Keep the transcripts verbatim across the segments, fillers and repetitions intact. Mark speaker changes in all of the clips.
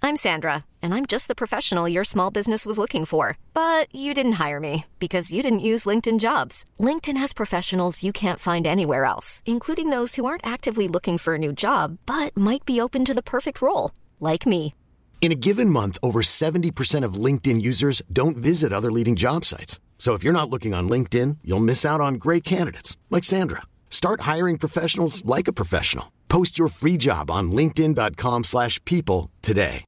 Speaker 1: I'm Sandra, and I'm just the professional your small business was looking for. But you didn't hire me because you didn't use LinkedIn Jobs. LinkedIn has professionals you can't find anywhere else, including those who aren't actively looking for a new job, but might be open to the perfect role, like me.
Speaker 2: In a given month, over seventy percent of LinkedIn users don't visit other leading job sites. So if you're not looking on LinkedIn, you'll miss out on great candidates like Sandra. Start hiring professionals like a professional. Post your free job on linkedin.com slash people today.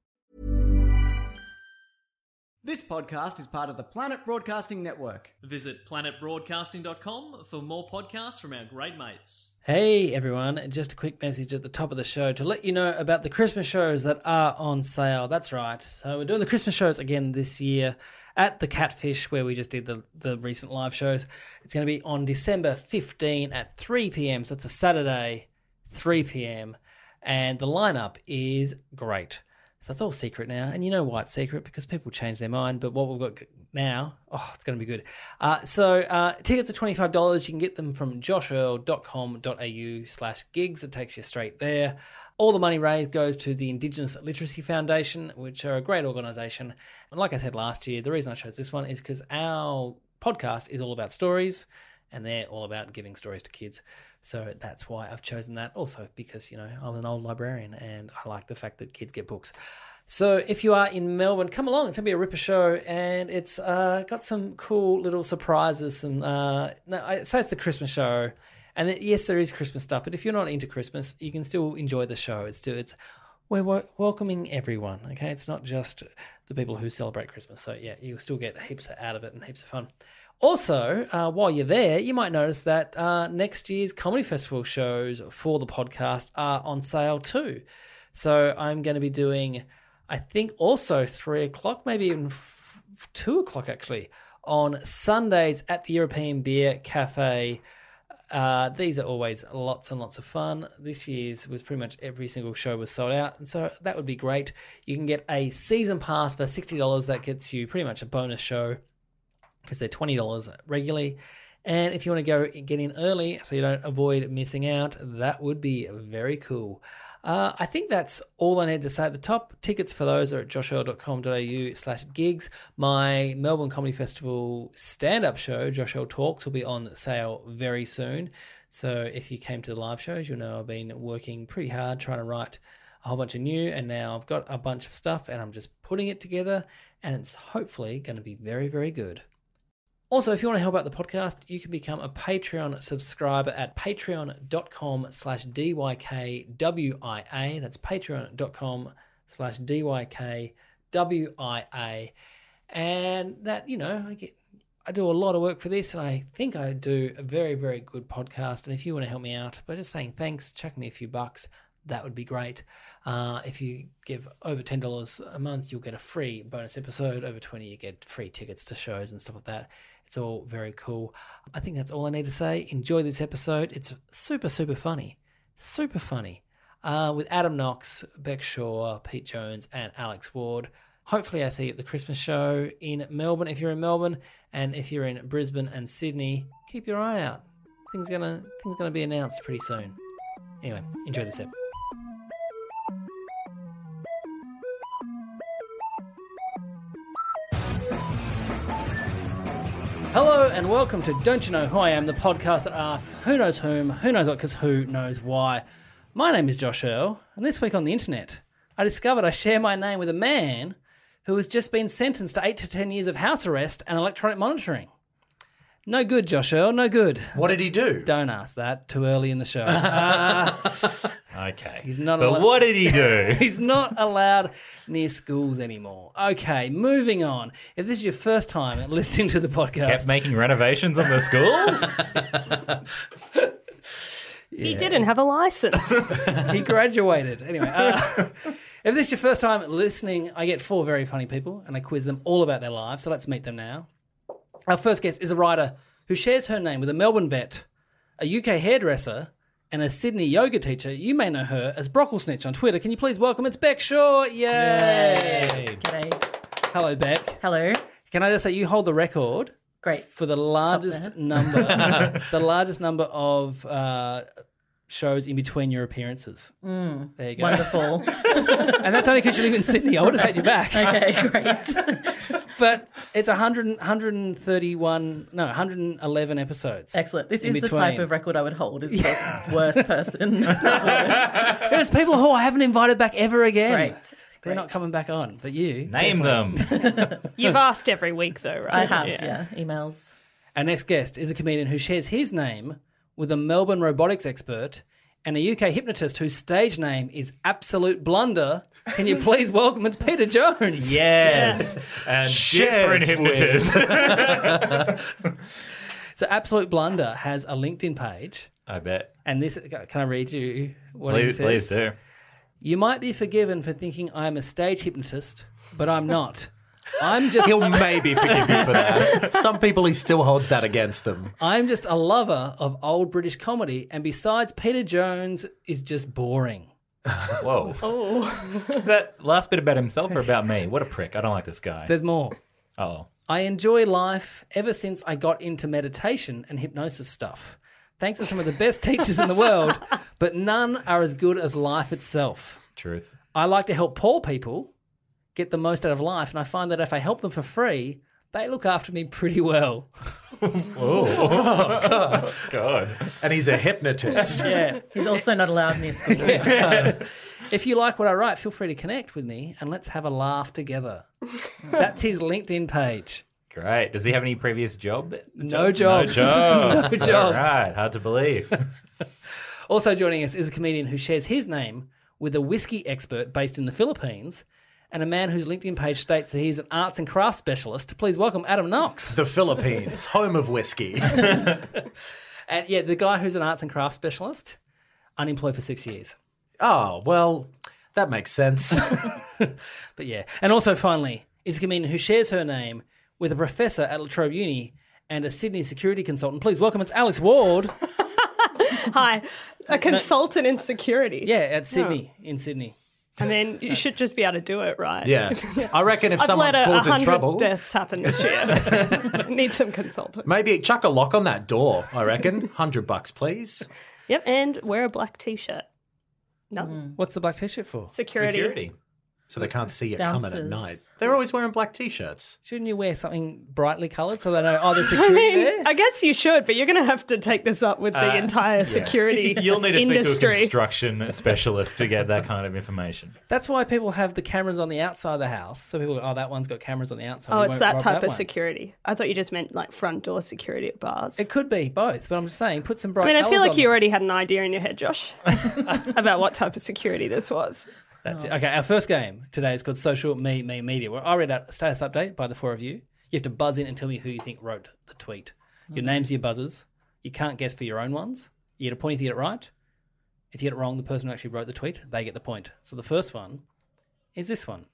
Speaker 3: This podcast is part of the Planet Broadcasting Network.
Speaker 4: Visit planet broadcasting dot com for more podcasts from our great mates.
Speaker 5: Hey everyone, just a quick message at the top of the show to let you know about the Christmas shows that are on sale. That's right. So we're doing the Christmas shows again this year at the Catfish, where we just did the, the recent live shows. It's going to be on December fifteenth at three p.m. So it's a Saturday, three p.m. And the lineup is great. So it's all secret now. And you know why it's secret? Because people change their mind. But what we've got now, oh, it's going to be good. Uh, so uh, tickets are twenty-five dollars. You can get them from joshearl.com.au slash gigs. It takes you straight there. All the money raised goes to the Indigenous Literacy Foundation, which are a great organisation. And like I said last year, the reason I chose this one is because our podcast is all about stories, and they're all about giving stories to kids. So that's why I've chosen that. Also because, you know, I'm an old librarian and I like the fact that kids get books. So if you are in Melbourne, come along. It's going to be a ripper show, and it's uh, got some cool little surprises. Some uh, no, I say it's the Christmas show, and it, yes, there is Christmas stuff. But if you're not into Christmas, you can still enjoy the show. It's still, it's we're w- welcoming everyone. Okay, it's not just the people who celebrate Christmas. So yeah, you'll still get heaps out of it and heaps of fun. Also, uh, while you're there, you might notice that uh, next year's Comedy Festival shows for the podcast are on sale too. So I'm going to be doing, I think, also three o'clock, maybe even f- two o'clock actually, on Sundays at the European Beer Cafe. Uh, these are always lots and lots of fun. This year's was pretty much every single show was sold out, and so that would be great. You can get a season pass for sixty dollars. That gets you pretty much a bonus show, because they're twenty dollars regularly. And if you want to go get in early so you don't avoid missing out, that would be very cool. Uh, I think that's all I need to say at the top. Tickets for those are at joshearl.com.au slash gigs. My Melbourne Comedy Festival stand-up show, Josh Earl Talks, will be on sale very soon. So if you came to the live shows, you'll know I've been working pretty hard trying to write a whole bunch of new, and now I've got a bunch of stuff and I'm just putting it together, and it's hopefully going to be very, very good. Also, if you want to help out the podcast, you can become a Patreon subscriber at patreon.com slash DYKWIA. That's patreon.com slash DYKWIA. And that, you know, I get, I do a lot of work for this, and I think I do a very, very good podcast. And if you want to help me out by just saying thanks, chuck me a few bucks, that would be great. Uh, if you give over ten dollars a month, you'll get a free bonus episode. Over twenty dollars, you get free tickets to shows and stuff like that. It's all very cool. I think that's all I need to say. Enjoy this episode. It's super, super funny. Super funny. Uh, with Adam Knox, Beck Shaw, Pete Jones, and Alex Ward. Hopefully I see you at the Christmas show in Melbourne if you're in Melbourne. And if you're in Brisbane and Sydney, keep your eye out. Things gonna things gonna be announced pretty soon. Anyway, enjoy this episode. Hello and welcome to Don't You Know Who I Am, the podcast that asks who knows whom, who knows what, because who knows why. My name is Josh Earl, and this week on the internet, I discovered I share my name with a man who has just been sentenced to eight to ten years of house arrest and electronic monitoring. No good, Josh Earl, no good.
Speaker 6: What did he do?
Speaker 5: Don't ask that too early in the show. Uh,
Speaker 6: okay.
Speaker 5: He's not
Speaker 6: but
Speaker 5: allowed-
Speaker 6: what did he do?
Speaker 5: He's not allowed near schools anymore. Okay, moving on. If this is your first time listening to the podcast...
Speaker 6: Kept making renovations on the schools?
Speaker 7: He didn't have a license.
Speaker 5: He graduated. Anyway, uh, if this is your first time listening, I get four very funny people and I quiz them all about their lives, so let's meet them now. Our first guest is a writer who shares her name with a Melbourne vet, a U K hairdresser, and a Sydney yoga teacher. You may know her as Brocklesnitch on Twitter. Can you please welcome, it's Beck Shaw. Yay!
Speaker 6: Yay.
Speaker 7: G'day.
Speaker 5: Hello, Beck.
Speaker 7: Hello.
Speaker 5: Can I just say you hold the record
Speaker 7: Great.
Speaker 5: for the largest number, the largest number of uh, shows in between your appearances.
Speaker 8: Mm,
Speaker 5: there you go.
Speaker 8: wonderful.
Speaker 5: And that's only because you live in Sydney. I would have had you back.
Speaker 8: Okay, great.
Speaker 5: But it's one hundred, one hundred thirty-one, no, one hundred eleven episodes.
Speaker 8: Excellent. This
Speaker 5: in
Speaker 8: is the
Speaker 5: between.
Speaker 8: type of record I would hold. Is the worst person. That
Speaker 5: There's people who I haven't invited back ever again.
Speaker 8: Great.
Speaker 5: They're
Speaker 8: Great.
Speaker 5: not coming back on, but you.
Speaker 6: Name them.
Speaker 7: You've asked every week, though, right?
Speaker 8: I have, yeah. Emails.
Speaker 5: Our next guest is a comedian who shares his name with a Melbourne robotics expert and a U K hypnotist whose stage name is Absolute Blunder. Can you please welcome, it's Peter Jones.
Speaker 6: Yes. And different
Speaker 9: Shares
Speaker 6: hypnotist.
Speaker 5: So Absolute Blunder has a LinkedIn page.
Speaker 6: I bet.
Speaker 5: And this, can I read you what he
Speaker 6: Please,
Speaker 5: says?
Speaker 6: please do.
Speaker 5: You might be forgiven for thinking I'm a stage hypnotist, but I'm not. I'm just
Speaker 9: He'll maybe forgive you for that. Some people he still holds that against them.
Speaker 5: I'm just a lover of old British comedy, and besides, Peter Jones is just boring.
Speaker 6: Whoa.
Speaker 7: Oh.
Speaker 6: Is that last bit about himself or about me? What a prick. I don't like this guy.
Speaker 5: There's more.
Speaker 6: Oh.
Speaker 5: I enjoy life ever since I got into meditation and hypnosis stuff. Thanks to some of the best teachers in the world, but none are as good as life itself.
Speaker 6: Truth.
Speaker 5: I like to help poor people get the most out of life, and I find that if I help them for free, they look after me pretty well.
Speaker 6: Oh, God. God.
Speaker 9: And he's a hypnotist.
Speaker 5: Yeah.
Speaker 8: He's also not allowed near schools.
Speaker 5: If you like what I write, feel free to connect with me and let's have a laugh together. That's his LinkedIn page.
Speaker 6: Great. Does he have any previous job?
Speaker 5: No jobs.
Speaker 6: No jobs.
Speaker 5: No
Speaker 6: All
Speaker 5: jobs.
Speaker 6: right. Hard to believe.
Speaker 5: Also joining us is a comedian who shares his name with a whiskey expert based in the Philippines and a man whose LinkedIn page states that he's an arts and crafts specialist. Please welcome Adam Knox.
Speaker 9: The Philippines, home of whiskey.
Speaker 5: And yeah, the guy who's an arts and crafts specialist, unemployed for six years.
Speaker 9: Oh, well, that makes sense.
Speaker 5: But yeah. And also finally is a comedian who shares her name with a professor at La Trobe Uni and a Sydney security consultant. Please welcome, it's Alex Ward.
Speaker 7: Hi. A consultant in security.
Speaker 5: Yeah, at Sydney, in Sydney.
Speaker 7: I mean, you should just be able to do it, right?
Speaker 9: Yeah. I reckon if
Speaker 7: I've
Speaker 9: someone's
Speaker 7: let a, a
Speaker 9: causing
Speaker 7: hundred
Speaker 9: trouble,
Speaker 7: deaths happen this year. Need some consultant.
Speaker 9: maybe chuck a lock on that door, I reckon. Hundred bucks, please.
Speaker 7: Yep, and wear a black t-shirt. No.
Speaker 5: What's the black t-shirt for?
Speaker 7: Security.
Speaker 6: Security.
Speaker 9: So they can't see you coming at
Speaker 8: Bouncers.
Speaker 9: night. They're always wearing black t-shirts.
Speaker 5: Shouldn't you wear something brightly coloured so they know, oh, there's
Speaker 7: I
Speaker 5: security
Speaker 7: mean,
Speaker 5: there?
Speaker 7: I guess you should, but you're going to have to take this up with the entire security
Speaker 6: You'll need to speak to a
Speaker 7: industry.
Speaker 6: construction specialist to get that kind of information.
Speaker 5: That's why people have the cameras on the outside of the house. So people go, oh, that one's got cameras on the outside.
Speaker 7: Oh,
Speaker 5: We
Speaker 7: it's
Speaker 5: won't
Speaker 7: that
Speaker 5: rob
Speaker 7: type
Speaker 5: that
Speaker 7: of
Speaker 5: one.
Speaker 7: security. I thought you just meant like front door security at bars.
Speaker 5: It could be both, but I'm just saying, put some bright
Speaker 7: I mean, I feel
Speaker 5: colours
Speaker 7: like
Speaker 5: on
Speaker 7: you
Speaker 5: them.
Speaker 7: already had an idea in your head, Josh, about what type of security this was.
Speaker 5: That's it. Okay, our first game today is called Social Me Me Media, where I read out a status update by the four of you. You have to buzz in and tell me who you think wrote the tweet. Your names are your buzzers. You can't guess for your own ones. You get a point if you get it right. If you get it wrong, the person who actually wrote the tweet, they get the point. So the first one is this one.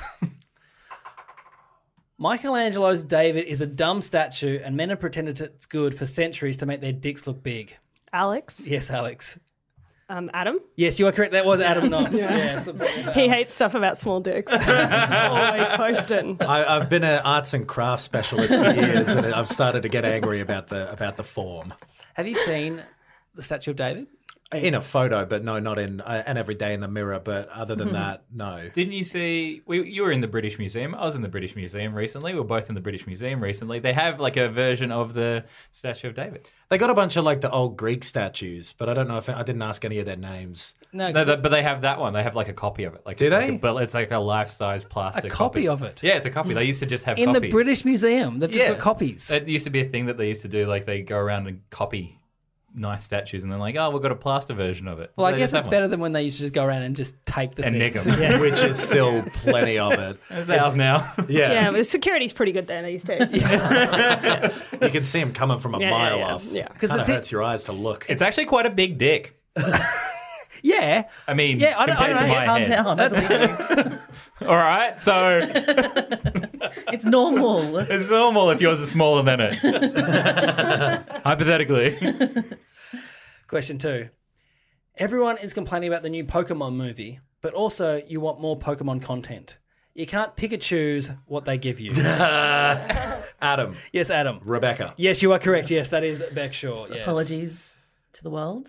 Speaker 5: Michelangelo's David is a dumb statue, and men have pretended it's good for centuries to make their dicks look big.
Speaker 7: Alex,
Speaker 5: Yes, Alex.
Speaker 7: um, Adam,
Speaker 5: Yes, you are correct. That was Adam Knox. Yeah. so-
Speaker 7: he hates stuff about small dicks. Always posting.
Speaker 9: I, I've been an arts and crafts specialist for years, and I've started to get angry about the about the form.
Speaker 5: Have you seen the statue of David?
Speaker 9: In a photo, but no, not in uh, and every day in the mirror. But other than that, no.
Speaker 6: Didn't you see? We, you were in the British Museum. I was in the British Museum recently. We were both in the British Museum recently. They have like a version of the Statue of David.
Speaker 9: They got a bunch of like the old Greek statues, but I don't know if I didn't ask any of their names.
Speaker 5: No,
Speaker 6: No, the, but they have that one. They have like a copy of it. Like
Speaker 9: Do
Speaker 6: it's
Speaker 9: they?
Speaker 6: Like a, but it's like a life-size plastic
Speaker 5: A copy of it?
Speaker 6: Yeah, it's a copy. They used to just have
Speaker 5: in
Speaker 6: copies.
Speaker 5: the British Museum. They've just
Speaker 6: Yeah.
Speaker 5: got copies.
Speaker 6: It used to be a thing that they used to do. Like they go around and copy nice statues, and then like, oh, we've got a plaster version of it.
Speaker 5: Well, I
Speaker 6: They
Speaker 5: guess
Speaker 6: just
Speaker 5: it's
Speaker 6: have
Speaker 5: better than when they used to just go around and just take the
Speaker 6: And nick
Speaker 5: things.
Speaker 6: 'em.
Speaker 5: Yeah.
Speaker 9: Which is still plenty of it.
Speaker 6: one. It's ours now.
Speaker 9: Yeah.
Speaker 7: Yeah, but the security's pretty good there these days.
Speaker 9: You can see them coming from a
Speaker 7: Yeah,
Speaker 9: mile
Speaker 7: yeah, yeah.
Speaker 9: off.
Speaker 7: Yeah.
Speaker 5: Because
Speaker 9: Kind of
Speaker 5: it's it-
Speaker 9: hurts your eyes to look.
Speaker 6: It's actually quite a big dick.
Speaker 5: Yeah.
Speaker 6: I mean,
Speaker 5: Yeah, I don't- I
Speaker 6: compared
Speaker 5: don't
Speaker 6: to
Speaker 5: know.
Speaker 6: my
Speaker 8: Calm
Speaker 6: head.
Speaker 8: down. I believe you.
Speaker 6: All right, so
Speaker 8: It's normal.
Speaker 6: it's normal if yours is smaller than it. Hypothetically.
Speaker 5: Question two. Everyone is complaining about the new Pokemon movie, but also you want more Pokemon content. You can't pick and choose what they give you.
Speaker 9: Adam,
Speaker 5: Yes, Adam.
Speaker 9: Rebecca.
Speaker 5: Yes, you are correct. Yes, that is Beck Shaw. Yes.
Speaker 8: Apologies to the world.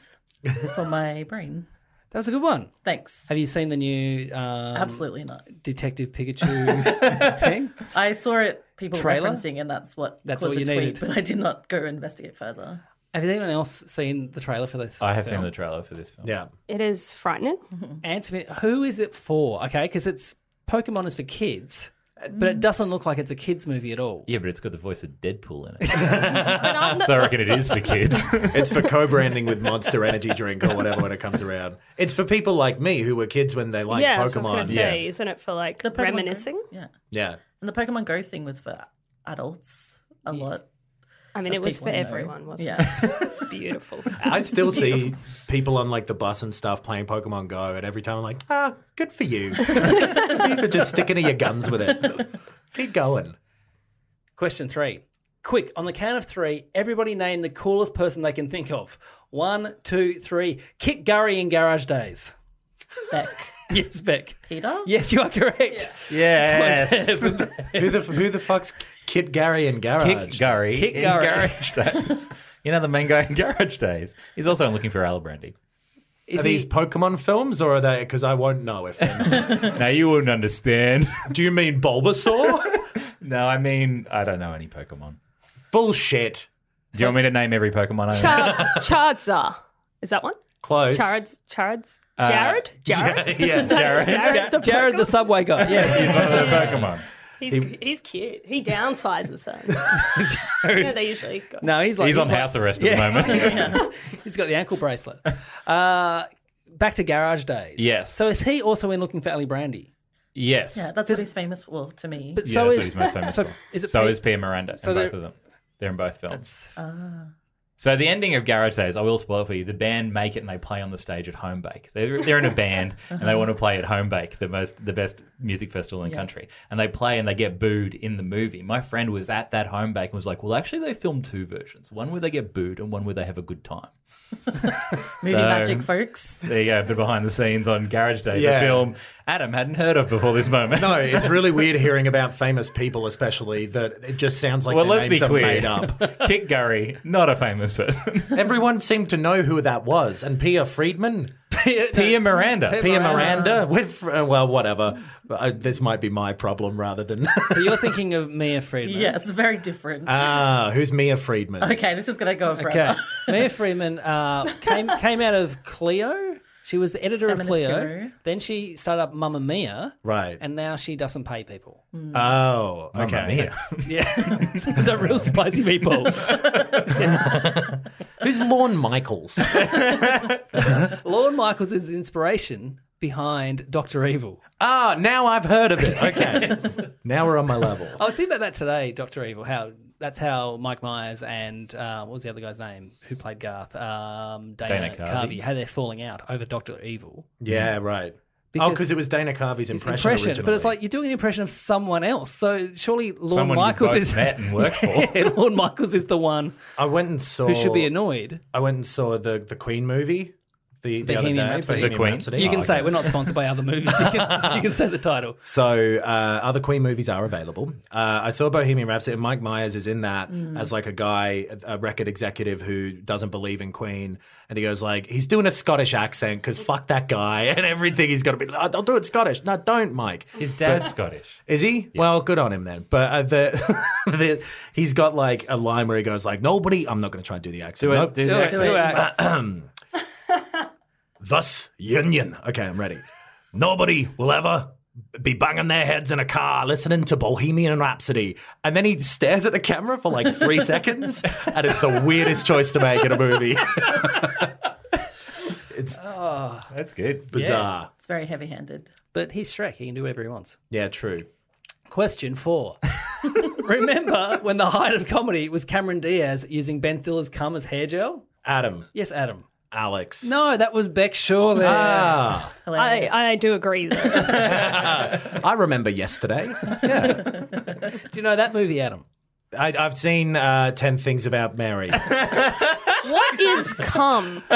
Speaker 8: for my brain.
Speaker 5: That was a good one.
Speaker 8: Thanks.
Speaker 5: Have you seen the new um,
Speaker 8: Absolutely not.
Speaker 5: Detective Pikachu thing?
Speaker 8: I saw it, people
Speaker 5: Trailer?
Speaker 8: referencing, and that's what
Speaker 5: That's
Speaker 8: caused
Speaker 5: all you
Speaker 8: the tweet,
Speaker 5: needed.
Speaker 8: but I did not go investigate further.
Speaker 5: Have anyone else seen the trailer for this?
Speaker 6: I have
Speaker 5: film?
Speaker 6: seen the trailer for this film.
Speaker 9: Yeah.
Speaker 7: It is frightening.
Speaker 5: Answer me. Who is it for? Okay, because it's Pokemon is for kids, but it doesn't look like it's a kids movie at all.
Speaker 6: Yeah, but it's got the voice of Deadpool in it.
Speaker 7: But I'm not-
Speaker 6: So I reckon it is for kids.
Speaker 9: It's for co-branding with Monster Energy drink or whatever when it comes around. It's for people like me who were kids when they liked
Speaker 7: yeah, I was just
Speaker 9: Pokemon.
Speaker 7: going to say, isn't it for like
Speaker 8: The Pokemon
Speaker 7: reminiscing?
Speaker 8: Go, yeah.
Speaker 9: Yeah.
Speaker 8: And the Pokemon Go thing was for adults a lot.
Speaker 7: I mean,
Speaker 8: of
Speaker 7: it was for
Speaker 8: people I know.
Speaker 7: everyone, wasn't
Speaker 8: Yeah.
Speaker 7: it? Beautiful.
Speaker 9: I still see people on like the bus and stuff playing Pokemon Go, and every time I'm like, ah, good for you. Good for just sticking to your guns with it. Keep going.
Speaker 5: Question three. Quick, on the count of three, everybody name the coolest person they can think of. One, two, three. Kit Gurry in Garage Days.
Speaker 8: Beck.
Speaker 5: Yes, Beck.
Speaker 8: Peter?
Speaker 5: Yes, you are correct.
Speaker 6: Yes.
Speaker 9: Who the who the fuck's Kit Gary and Garage?
Speaker 6: Kick Gurry
Speaker 5: Kick
Speaker 6: in
Speaker 5: Gurry.
Speaker 6: Garage Days. You know the main guy in Garage Days. He's also Looking for Alabrandy.
Speaker 5: Is
Speaker 9: Are
Speaker 5: he-
Speaker 9: these Pokemon films or are they? Because I won't know if they're not.
Speaker 6: Now you wouldn't understand.
Speaker 9: Do you mean Bulbasaur?
Speaker 6: No, I mean I don't know any Pokemon.
Speaker 9: Bullshit.
Speaker 6: Do you want me to name every Pokemon I know?
Speaker 7: Chards, Charizard. Is that one?
Speaker 9: Close.
Speaker 7: Charizard? Charizard? Jared? Jared?
Speaker 9: Yes,
Speaker 6: Jared.
Speaker 7: Jared, the
Speaker 5: Jared the
Speaker 7: Pokemon?
Speaker 5: Subway guy. Yeah.
Speaker 6: He's one of the Pokemon.
Speaker 7: He's, he's cute. He downsizes though. You know, they usually go.
Speaker 5: No, he's like
Speaker 6: He's on
Speaker 5: like-
Speaker 6: house arrest at
Speaker 5: Yeah.
Speaker 6: the moment.
Speaker 5: He's got the ankle bracelet. Uh, back to Garage Days.
Speaker 6: Yes.
Speaker 5: So is he also in Looking for Ali Brandy?
Speaker 6: Yes.
Speaker 8: Yeah, that's what he's famous for to me.
Speaker 5: But
Speaker 6: Yeah,
Speaker 5: so
Speaker 6: that's
Speaker 5: is
Speaker 6: what he's most famous
Speaker 5: so
Speaker 6: for.
Speaker 5: is it
Speaker 6: so
Speaker 5: Pete-
Speaker 6: is Pia Miranda
Speaker 5: So
Speaker 6: in both
Speaker 5: they're-
Speaker 6: of them. They're in both films.
Speaker 5: That's-
Speaker 6: So the ending of Garage Days, I will spoil it for you. The band make it and they play on the stage at Home Bake. They're, they're in a band and they want to play at Home Bake, the most the best music festival in the
Speaker 8: Yes.
Speaker 6: country. And they play and they get booed in the movie. My friend was at that Home Bake and was like, well, actually they filmed two versions. One where they get booed and one where they have a good time.
Speaker 8: Movie
Speaker 6: So-
Speaker 8: magic, folks.
Speaker 6: There you go, a bit behind the scenes on Garage Days,
Speaker 9: Yeah.
Speaker 6: a film Adam hadn't heard of before this moment.
Speaker 9: No, it's really weird hearing about famous people, especially that it just sounds like
Speaker 6: well,
Speaker 9: their
Speaker 6: let's be
Speaker 9: names are
Speaker 6: clear.
Speaker 9: made up.
Speaker 6: Kit Gurry, not a famous person.
Speaker 9: Everyone seemed to know who that was, and Pia Friedman,
Speaker 6: Pia Miranda.
Speaker 9: Pia Miranda, with uh, well, whatever. Uh, this might be my problem rather than
Speaker 5: So you're thinking of Mia Friedman.
Speaker 8: Yes, very different.
Speaker 9: ah, who's Mia Friedman?
Speaker 8: okay, this is going to go
Speaker 5: Okay.
Speaker 8: forever.
Speaker 5: Mia Friedman uh, came came out of Clio. She was the editor
Speaker 8: Feminist
Speaker 5: of Clio.
Speaker 8: hero.
Speaker 5: Then she started up Mamma Mia.
Speaker 9: Right.
Speaker 5: And now she doesn't pay people.
Speaker 9: Oh,
Speaker 6: Mamma
Speaker 9: okay.
Speaker 6: Mia.
Speaker 5: Yeah. They're real spicy people.
Speaker 9: Who's Lorne Michaels?
Speaker 5: Lorne Michaels is the inspiration behind Doctor Evil.
Speaker 9: Ah, now I've heard of it. Okay. Now we're on my level.
Speaker 5: I was thinking about that today, Doctor Evil, how that's how Mike Myers and uh, what was the other guy's name who played Garth? Um, Dana,
Speaker 6: Dana
Speaker 5: Carvey.
Speaker 6: Carvey.
Speaker 5: How they're falling out over Doctor Evil.
Speaker 9: Yeah, right.
Speaker 5: Because
Speaker 9: oh, because it was Dana Carvey's
Speaker 5: His
Speaker 9: impression,
Speaker 5: impression,
Speaker 9: originally.
Speaker 5: but it's like you're doing an impression of someone else. So surely Lorne
Speaker 6: Someone you've
Speaker 5: Michaels
Speaker 6: both
Speaker 5: is
Speaker 6: met and worked for.
Speaker 5: Yeah, Lorne Michaels is the one
Speaker 9: I went and saw.
Speaker 5: who should be annoyed.
Speaker 9: I went and saw the the Queen movie the, the other
Speaker 5: Bohemian
Speaker 9: day.
Speaker 5: Rhapsody.
Speaker 9: Bohemian
Speaker 6: The Queen?
Speaker 9: Rhapsody.
Speaker 5: You can
Speaker 9: Oh,
Speaker 5: say
Speaker 9: okay.
Speaker 5: we're not sponsored by other movies. You can, you can say the title.
Speaker 9: So uh, other Queen movies are available. Uh, I saw Bohemian Rhapsody, and Mike Myers is in that
Speaker 5: Mm.
Speaker 9: as like a guy, a record executive who doesn't believe in Queen, and he goes like, he's doing a Scottish accent because fuck that guy and everything. He's got to be. "Oh, I'll do it Scottish. No, don't, Mike.
Speaker 6: His dad's Scottish.
Speaker 9: Is he? Well, good on him then. But uh, the, the he's got like a line where he goes like, nobody. I'm not going to try and do the accent.
Speaker 6: Do it.
Speaker 9: Nope.
Speaker 6: Do,
Speaker 5: Do
Speaker 6: the
Speaker 5: it.
Speaker 6: accent.
Speaker 5: Do it.
Speaker 9: Thus, union. Okay, I'm ready. Nobody will ever be banging their heads in a car listening to Bohemian Rhapsody. And then he stares at the camera for like three seconds, and it's the weirdest choice to make in a movie. It's
Speaker 6: That's good.
Speaker 9: bizarre.
Speaker 8: It's very heavy handed.
Speaker 5: But he's Shrek. He can do whatever he wants.
Speaker 9: Yeah, true.
Speaker 5: Question four. Remember when the height of comedy was Cameron Diaz using Ben Stiller's cum as hair gel?
Speaker 9: Adam,
Speaker 5: Yes, Adam.
Speaker 9: Alex.
Speaker 5: No, that was Beck Shaw there.
Speaker 9: Ah,
Speaker 7: I,
Speaker 8: Hilarious.
Speaker 7: I do agree though.
Speaker 9: I remember yesterday.
Speaker 5: Do you know that movie, Adam?
Speaker 9: I, I've seen uh, ten Things About Mary.
Speaker 7: What is cum?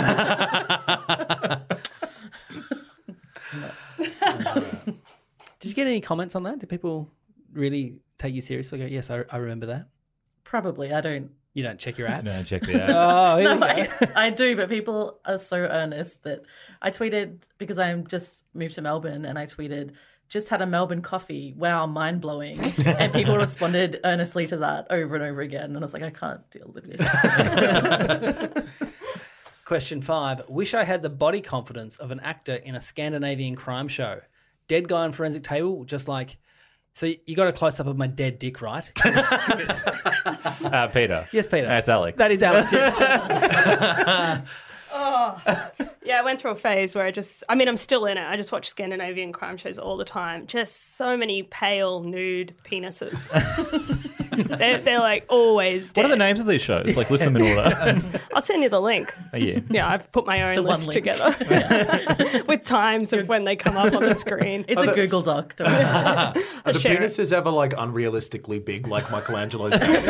Speaker 5: Did you get any comments on that? Did people really take you seriously? Go, yes, I, I remember that.
Speaker 8: Probably. I don't
Speaker 5: You don't check your ads?
Speaker 6: No, check the ads.
Speaker 5: Oh, here
Speaker 8: No,
Speaker 5: we go.
Speaker 8: I, I do, but people are so earnest that I tweeted, because I just moved to Melbourne, and I tweeted, just had a Melbourne coffee. Wow, mind blowing. And people responded earnestly to that over and over again. And I was like, I can't deal with this.
Speaker 5: Question five. Wish I had the body confidence of an actor in a Scandinavian crime show. Dead guy on forensic table, just like, so you got a close up of my dead dick, right?
Speaker 6: Uh, Peter.
Speaker 5: Yes, Peter.
Speaker 6: That's Alex.
Speaker 5: That is Alex, yes.
Speaker 7: Oh, yeah, I went through a phase where I just, I mean, I'm still in it. I just watch Scandinavian crime shows all the time. Just so many pale, nude penises. they're, they're like always dead.
Speaker 6: What are the names of these shows? Like, list them in order.
Speaker 7: I'll send you the link.
Speaker 6: Oh, yeah.
Speaker 7: Yeah, I've put my own
Speaker 8: The one
Speaker 7: list
Speaker 8: link.
Speaker 7: together with times of when they come up on the screen.
Speaker 8: It's a Google Doc. Don't worry.
Speaker 9: Are the
Speaker 7: share it.
Speaker 9: penises ever like unrealistically big, like Michelangelo's?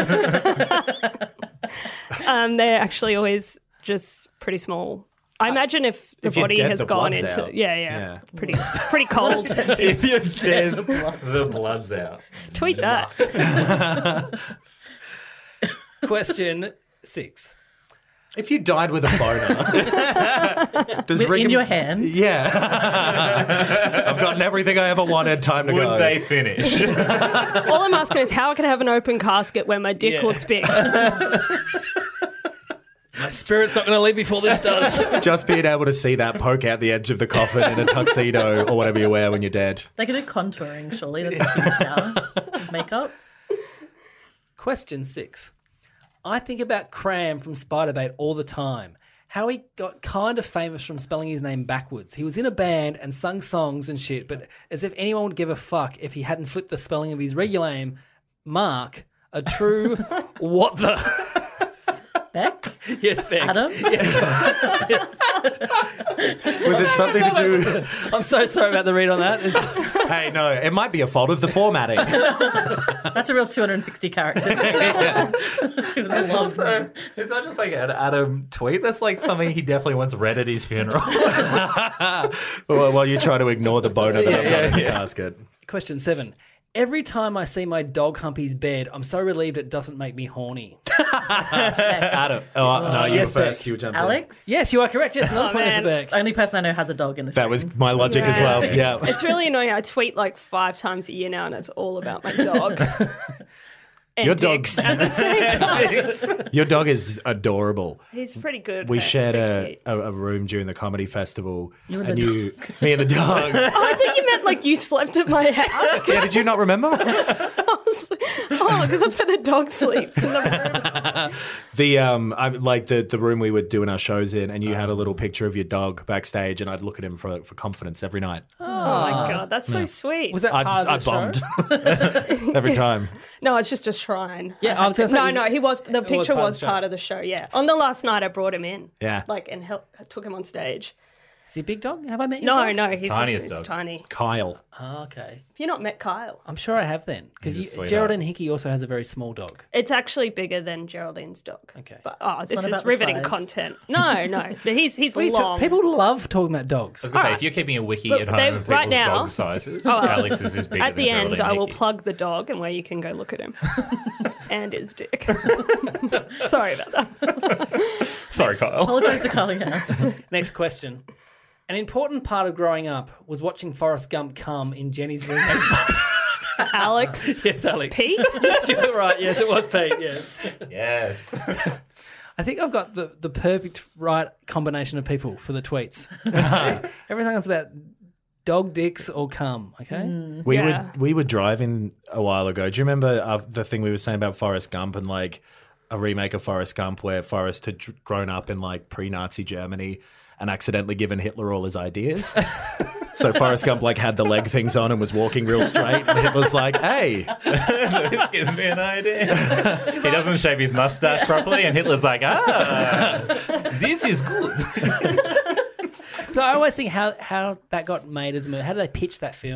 Speaker 7: Um, they're actually always just pretty small. I imagine if the
Speaker 9: if you're
Speaker 7: body
Speaker 9: dead,
Speaker 7: has
Speaker 9: the
Speaker 7: gone
Speaker 9: blood's
Speaker 7: into
Speaker 9: out.
Speaker 7: yeah, yeah,
Speaker 9: Yeah.
Speaker 7: pretty pretty cold.
Speaker 6: If you're dead, the blood's out.
Speaker 7: Tweet that.
Speaker 5: Question six.
Speaker 9: If you died with a boner, does
Speaker 8: In
Speaker 9: Rick
Speaker 8: your hand.
Speaker 9: Yeah, I've gotten everything I ever wanted. Time to
Speaker 6: Would
Speaker 9: go.
Speaker 6: they finish?
Speaker 7: All I'm asking is how I can have an open casket where my dick
Speaker 5: Yeah.
Speaker 7: looks big.
Speaker 5: My spirit's not going to leave before this does.
Speaker 9: Just being able to see that poke out the edge of the coffin in a tuxedo or whatever you wear when you're dead.
Speaker 8: They can do contouring, surely. That's huge now. Makeup.
Speaker 5: Question six. I think about Cram from Spiderbait all the time. How he got kind of famous from spelling his name backwards. He was in a band and sung songs and shit, but as if anyone would give a fuck if he hadn't flipped the spelling of his regular name, Mark, a true what the...
Speaker 8: Beck.
Speaker 5: Yes, Beck.
Speaker 8: Adam.
Speaker 9: Was it something to do?
Speaker 5: I'm so sorry about the read on that. It's just...
Speaker 9: Hey, no, it might be a fault of the formatting.
Speaker 8: That's a real two hundred sixty character. It was a long name.
Speaker 6: Is that just like an Adam tweet? That's like something he definitely once read at his funeral.
Speaker 9: Well, while you try to ignore the boner that I've got in the
Speaker 6: yeah.
Speaker 9: casket.
Speaker 5: Question seven. Every time I see my dog hump his bed, I'm so relieved it doesn't make me horny.
Speaker 9: Adam. Oh, no, you
Speaker 5: yes,
Speaker 9: were first.
Speaker 5: Beck.
Speaker 9: You jumped in.
Speaker 8: Alex?
Speaker 5: Yes, you are correct. Yes, another
Speaker 7: Oh,
Speaker 5: point
Speaker 7: man.
Speaker 5: for Beck.
Speaker 8: Only person I know has a dog in this
Speaker 9: That
Speaker 8: room.
Speaker 9: was my logic as well. Yeah.
Speaker 7: It's really annoying. I tweet like five times a year now, and it's all about my dog. And
Speaker 9: Your dog-
Speaker 7: dicks at the same time.
Speaker 9: Your dog is adorable.
Speaker 7: He's pretty good.
Speaker 9: We
Speaker 7: He's
Speaker 9: shared
Speaker 7: pretty
Speaker 9: a,
Speaker 7: cute.
Speaker 9: a, a room during the comedy festival.
Speaker 8: You and
Speaker 9: and
Speaker 8: the
Speaker 9: you, me and the dog.
Speaker 7: Oh, I think you meant like you slept at my house.
Speaker 9: Yeah, did you not remember?
Speaker 7: Oh, because that's where the dog sleeps in the room.
Speaker 9: The um, I, like the the room we were doing our shows in, and you had a little picture of your dog backstage, and I'd look at him for for confidence every night.
Speaker 7: Oh my god, that's so sweet.
Speaker 5: Was that
Speaker 9: I,
Speaker 5: part
Speaker 9: I
Speaker 5: of the show?
Speaker 9: bombed every time.
Speaker 7: No, it's just a shrine.
Speaker 5: Yeah, I was gonna say,
Speaker 7: no,
Speaker 5: is
Speaker 7: no.
Speaker 5: it-
Speaker 7: He was the
Speaker 5: was
Speaker 7: picture
Speaker 5: part of
Speaker 7: was
Speaker 5: the show.
Speaker 7: part of the show. Yeah, on the last night I brought him in.
Speaker 9: Yeah.
Speaker 7: like and help, took him on stage.
Speaker 5: Is he a big dog? Have I met your
Speaker 7: No,
Speaker 5: dog?
Speaker 7: no, he's
Speaker 6: Tiniest
Speaker 7: he's
Speaker 6: dog.
Speaker 7: tiny.
Speaker 9: Kyle.
Speaker 5: Oh, okay.
Speaker 7: Have you not met Kyle?
Speaker 5: I'm sure I have then.
Speaker 6: He's a
Speaker 5: Because
Speaker 6: sweetheart.
Speaker 5: Geraldine Hickey also has a very small dog.
Speaker 7: It's actually bigger than Geraldine's dog.
Speaker 5: Okay.
Speaker 7: But oh, this
Speaker 8: not
Speaker 7: is
Speaker 8: about the
Speaker 7: riveting
Speaker 8: size.
Speaker 7: content. No, no, but he's he's
Speaker 5: What are you ta-
Speaker 7: long.
Speaker 5: People love talking about dogs.
Speaker 6: I was going to say, if you're keeping a wiki
Speaker 7: Look,
Speaker 6: at home
Speaker 7: they-
Speaker 6: of people's
Speaker 7: right now-
Speaker 6: dog sizes,
Speaker 7: Oh,
Speaker 6: Alex's is bigger
Speaker 7: At the
Speaker 6: than
Speaker 7: end,
Speaker 6: Geraldine
Speaker 7: I will
Speaker 6: Hickey's.
Speaker 7: plug the dog and where you can go look at him and his dick. Sorry about that.
Speaker 6: Sorry, Kyle.
Speaker 8: Apologise to Carly. Yeah.
Speaker 5: Next question. An important part of growing up was watching Forrest Gump come in Jenny's roommate's party.
Speaker 7: Alex,
Speaker 5: Yes, Alex.
Speaker 7: Pete.
Speaker 5: Yes, you're right. Yes, it was Pete. Yes.
Speaker 6: Yes.
Speaker 5: I think I've got the, the perfect right combination of people for the tweets. Everything that's about dog dicks or cum, okay?
Speaker 9: We
Speaker 7: Yeah.
Speaker 9: were we were driving a while ago. Do you remember uh, the thing we were saying about Forrest Gump and like a remake of Forrest Gump where Forrest had dr- grown up in like pre-Nazi Germany and accidentally given Hitler all his ideas? So Forrest Gump like had the leg things on and was walking real straight, and Hitler's like, "Hey,
Speaker 6: This gives me an idea. He doesn't shave his mustache properly, and Hitler's like, ah, this is good.
Speaker 5: So I always think how, how that got made as a movie. How did they pitch that film?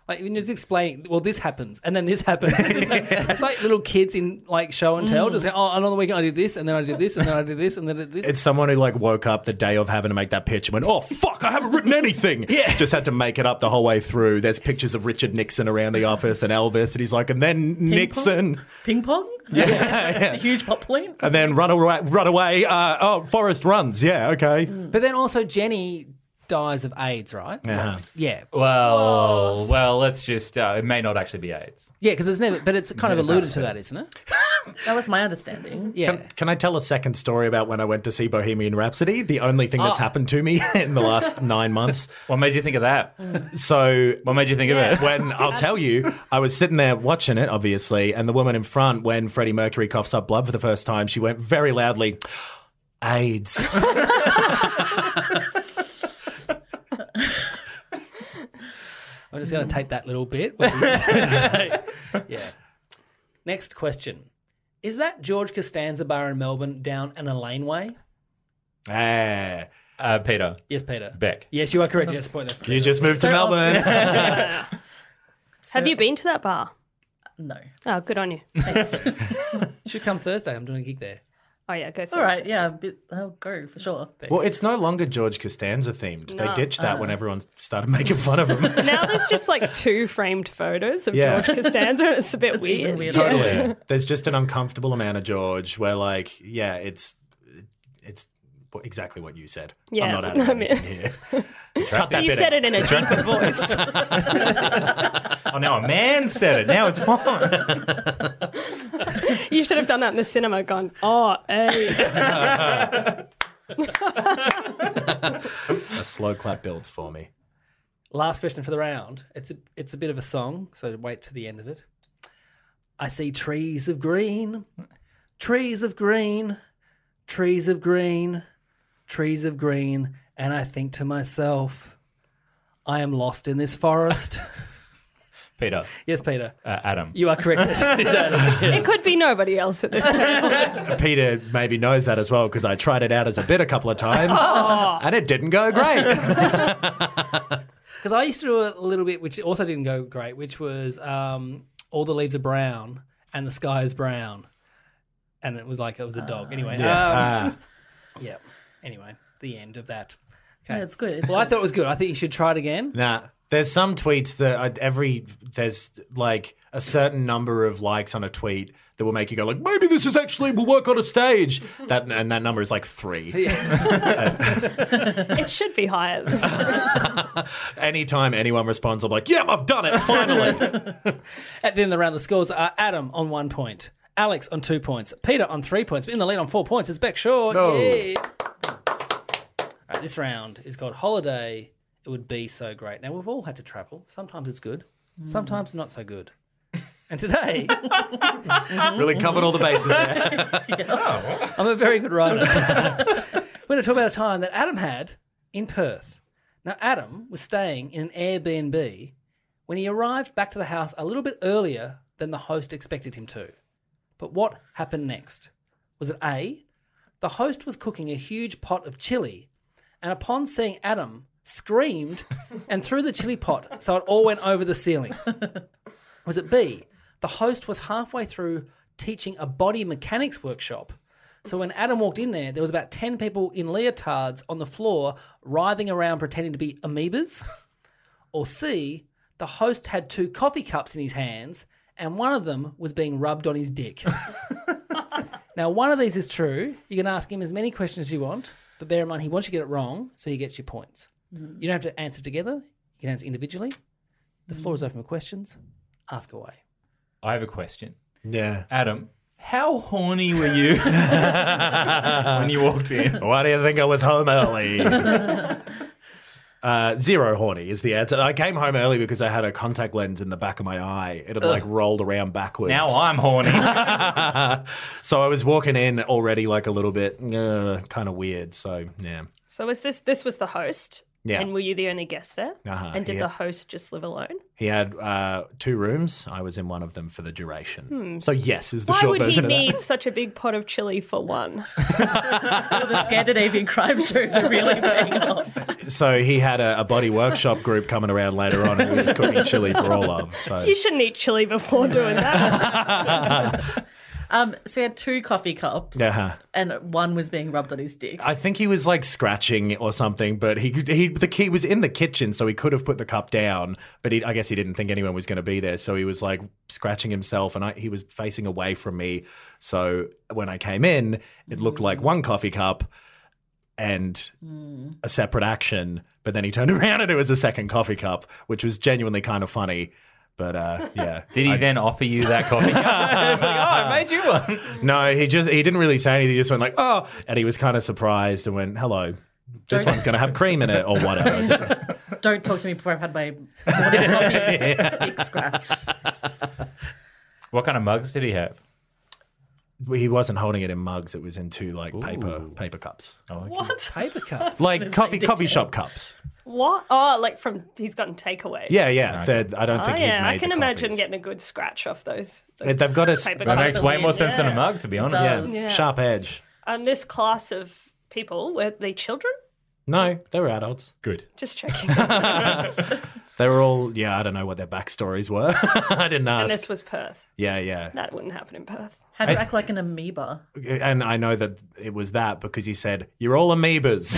Speaker 5: Like you need to explain. Well, this happens, and then this happens. It's like little kids in like show and tell. Just saying, oh, another weekend I did this, and then I did this, and then I did this, and then I did this.
Speaker 9: It's someone who like woke up the day of having to make that pitch and went, "Oh fuck, I haven't written anything."
Speaker 5: Yeah.
Speaker 9: Just had to make it up the whole way through. There's pictures of Richard Nixon around the office and Elvis, and he's like, and then Nixon.
Speaker 8: Ping pong?
Speaker 9: Yeah, yeah.
Speaker 8: It's a huge plot point.
Speaker 9: And then run away. Run away. Uh, oh, Forrest runs. Yeah, okay.
Speaker 5: But then also Jenny dies of AIDS, right?
Speaker 9: Uh-huh.
Speaker 5: Yeah,
Speaker 6: Well, well, let's just. Uh, it may not actually be AIDS.
Speaker 5: yeah, because it's never. But it's kind of
Speaker 6: It's
Speaker 5: alluded
Speaker 6: not
Speaker 5: to
Speaker 6: a-
Speaker 5: that, isn't it?
Speaker 8: That was my understanding.
Speaker 5: Yeah.
Speaker 9: Can, can I tell a second story about when I went to see Bohemian Rhapsody? The only thing that's happened to me in the last nine months.
Speaker 6: What made you think of that?
Speaker 9: So
Speaker 6: What made you think of it?
Speaker 9: when I'll tell you, I was sitting there watching it, obviously, and the woman in front, when Freddie Mercury coughs up blood for the first time, she went very loudly, AIDS.
Speaker 5: I'm just going to take that little bit. yeah. Next question. Is that George Costanza bar in Melbourne down in a laneway?
Speaker 9: Ah,
Speaker 6: Uh, Peter.
Speaker 5: Yes, Peter.
Speaker 6: Beck.
Speaker 5: Yes, you are correct. Yes, point there.
Speaker 9: you just moved to Melbourne.
Speaker 7: Have you been to that bar?
Speaker 8: No.
Speaker 7: Oh, good on you.
Speaker 8: Thanks.
Speaker 5: You should come Thursday. I'm doing a gig there.
Speaker 7: Oh, yeah, go for
Speaker 8: All
Speaker 7: it.
Speaker 8: right, yeah, bit- I'll go for sure.
Speaker 9: Well, it's no longer George Costanza themed. They
Speaker 7: No.
Speaker 9: ditched that when everyone started making fun of him.
Speaker 7: Now there's just like two framed photos of
Speaker 9: Yeah.
Speaker 7: George Costanza, and it's a bit
Speaker 8: It's
Speaker 7: weird.
Speaker 8: even weirder.
Speaker 9: Totally. There's just an uncomfortable amount of George where, like, yeah, it's it's what- exactly what you said.
Speaker 7: Yeah,
Speaker 9: I'm not adding
Speaker 7: I mean-
Speaker 9: anything here. Cut that
Speaker 7: You
Speaker 9: bit
Speaker 7: said
Speaker 9: out.
Speaker 7: it in a deeper voice.
Speaker 6: Oh, now a man said it. Now it's fine.
Speaker 7: You should have done that in the cinema, gone, oh, hey.
Speaker 9: A slow clap builds for me.
Speaker 5: Last question for the round. It's a, it's a bit of a song, so wait to the end of it. I see trees of green, trees of green, trees of green, trees of green, and I think to myself, I am lost in this forest.
Speaker 6: Peter.
Speaker 5: Yes, Peter.
Speaker 6: Uh, Adam.
Speaker 5: You are correct.
Speaker 7: It could be nobody else at this table.
Speaker 9: Peter maybe knows that as well because I tried it out as a bit a couple of times and it didn't go great.
Speaker 5: Because I used to do a little bit, which also didn't go great, which was um, all the leaves are brown and the sky is brown. And it was like it was a dog. Anyway.
Speaker 9: Yeah.
Speaker 5: Um, yeah. Anyway, the end of that. Okay.
Speaker 8: Yeah, it's good. It's
Speaker 5: Well, I
Speaker 8: good.
Speaker 5: thought it was good. I think you should try it again.
Speaker 9: Nah, there's some tweets that I, every there's like a certain number of likes on a tweet that will make you go like, maybe this is actually will work on a stage. That and that number is like three.
Speaker 7: It should be higher.
Speaker 9: Anytime anyone responds, I'm like, yep, I've done it finally.
Speaker 5: At the end of the round, the scores are Adam on one point, Alex on two points, Peter on three points. But in the lead on four points is Beck Shaw.
Speaker 9: Oh.
Speaker 5: Yeah. All right, this round is called Holiday. It would be so great. Now, we've all had to travel. Sometimes it's good, sometimes not so good. And today,
Speaker 9: Really covered all the bases there.
Speaker 5: I'm a very good writer. We're going to talk about a time that Adam had in Perth. Now, Adam was staying in an Airbnb when he arrived back to the house a little bit earlier than the host expected him to. But what happened next? Was it A, the host was cooking a huge pot of chili, and upon seeing Adam, screamed and threw the chili pot so it all went over the ceiling? Was it B, the host was halfway through teaching a body mechanics workshop, so when Adam walked in there, there was about ten people in leotards on the floor writhing around pretending to be amoebas? Or C, the host had two coffee cups in his hands and one of them was being rubbed on his dick? Now, one of these is true. You can ask him as many questions as you want, but bear in mind, he wants you to get it wrong, so he gets your points. You don't have to answer together. You can answer individually. The floor is open for questions. Ask away.
Speaker 6: I have a question.
Speaker 9: Yeah.
Speaker 6: Adam, how horny were you when you walked in?
Speaker 9: Why do you think I was home early? Uh, zero horny is the answer. I came home early because I had a contact lens in the back of my eye. It had like rolled around backwards.
Speaker 6: Now I'm horny.
Speaker 9: So I was walking in already like a little bit uh, kind of weird. So yeah,
Speaker 7: So was this, this was the host?
Speaker 9: Yeah.
Speaker 7: And were you the only guest there?
Speaker 9: Uh-huh,
Speaker 7: And did
Speaker 9: yeah.
Speaker 7: the host just live alone?
Speaker 9: He had uh, two rooms. I was in one of them for the duration. So yes, is the
Speaker 7: Why
Speaker 9: short
Speaker 7: would he
Speaker 9: version of
Speaker 7: need
Speaker 9: that.
Speaker 7: such a big pot of chili for one?
Speaker 8: Well, the Scandinavian crime shows are really paying off.
Speaker 9: So he had a, a body workshop group coming around later on and he was cooking chili for all of. So
Speaker 7: You shouldn't eat chili before doing that.
Speaker 8: Um, so he had two coffee cups,
Speaker 9: Uh-huh.
Speaker 8: and one was being rubbed on his dick.
Speaker 9: I think he was like scratching or something, but he he the key was in the kitchen, so he could have put the cup down, but he, I guess he didn't think anyone was going to be there, so he was like scratching himself, and I, he was facing away from me. So when I came in, it looked like one coffee cup and a separate action, but then he turned around and it was a second coffee cup, which was genuinely kind of funny. But uh, yeah,
Speaker 6: Did he
Speaker 9: I-
Speaker 6: then offer you that coffee cup? It's like, oh, I made you one.
Speaker 9: No, he just he didn't really say anything. He just went like, oh, and he was kind of surprised and went, hello. This one's going to have cream in it or whatever.
Speaker 8: Don't talk to me before I've had my morning coffee and dick scratch.
Speaker 6: What kind of mugs did he have?
Speaker 9: He wasn't holding it in mugs. It was in two like paper paper cups,
Speaker 6: Oh, okay.
Speaker 7: What?
Speaker 5: Paper cups.
Speaker 9: like coffee
Speaker 8: detail.
Speaker 9: coffee shop cups.
Speaker 7: What? Oh, like from he's gotten takeaways.
Speaker 9: Yeah, yeah. they're- I don't
Speaker 7: Oh,
Speaker 9: think.
Speaker 7: yeah.
Speaker 9: he'd
Speaker 7: I
Speaker 9: made
Speaker 7: can
Speaker 9: the
Speaker 7: imagine
Speaker 9: coffees.
Speaker 7: getting a good scratch off those. those
Speaker 9: They've got a
Speaker 7: paper
Speaker 6: That
Speaker 7: cups.
Speaker 6: makes way more sense than a
Speaker 7: Yeah.
Speaker 6: mug, to be honest.
Speaker 9: yeah,
Speaker 8: does.
Speaker 7: Yeah.
Speaker 9: sharp edge.
Speaker 7: Um, this class of people, were they children?
Speaker 9: No, they were adults.
Speaker 6: Good.
Speaker 7: Just checking.
Speaker 9: They were all. Yeah, I don't know what their backstories were. I didn't
Speaker 7: And
Speaker 9: ask.
Speaker 7: this was Perth.
Speaker 9: Yeah, yeah.
Speaker 7: That wouldn't happen in Perth.
Speaker 8: How do you act like an amoeba?
Speaker 9: And I know that it was that because he said, "You're all amoebas."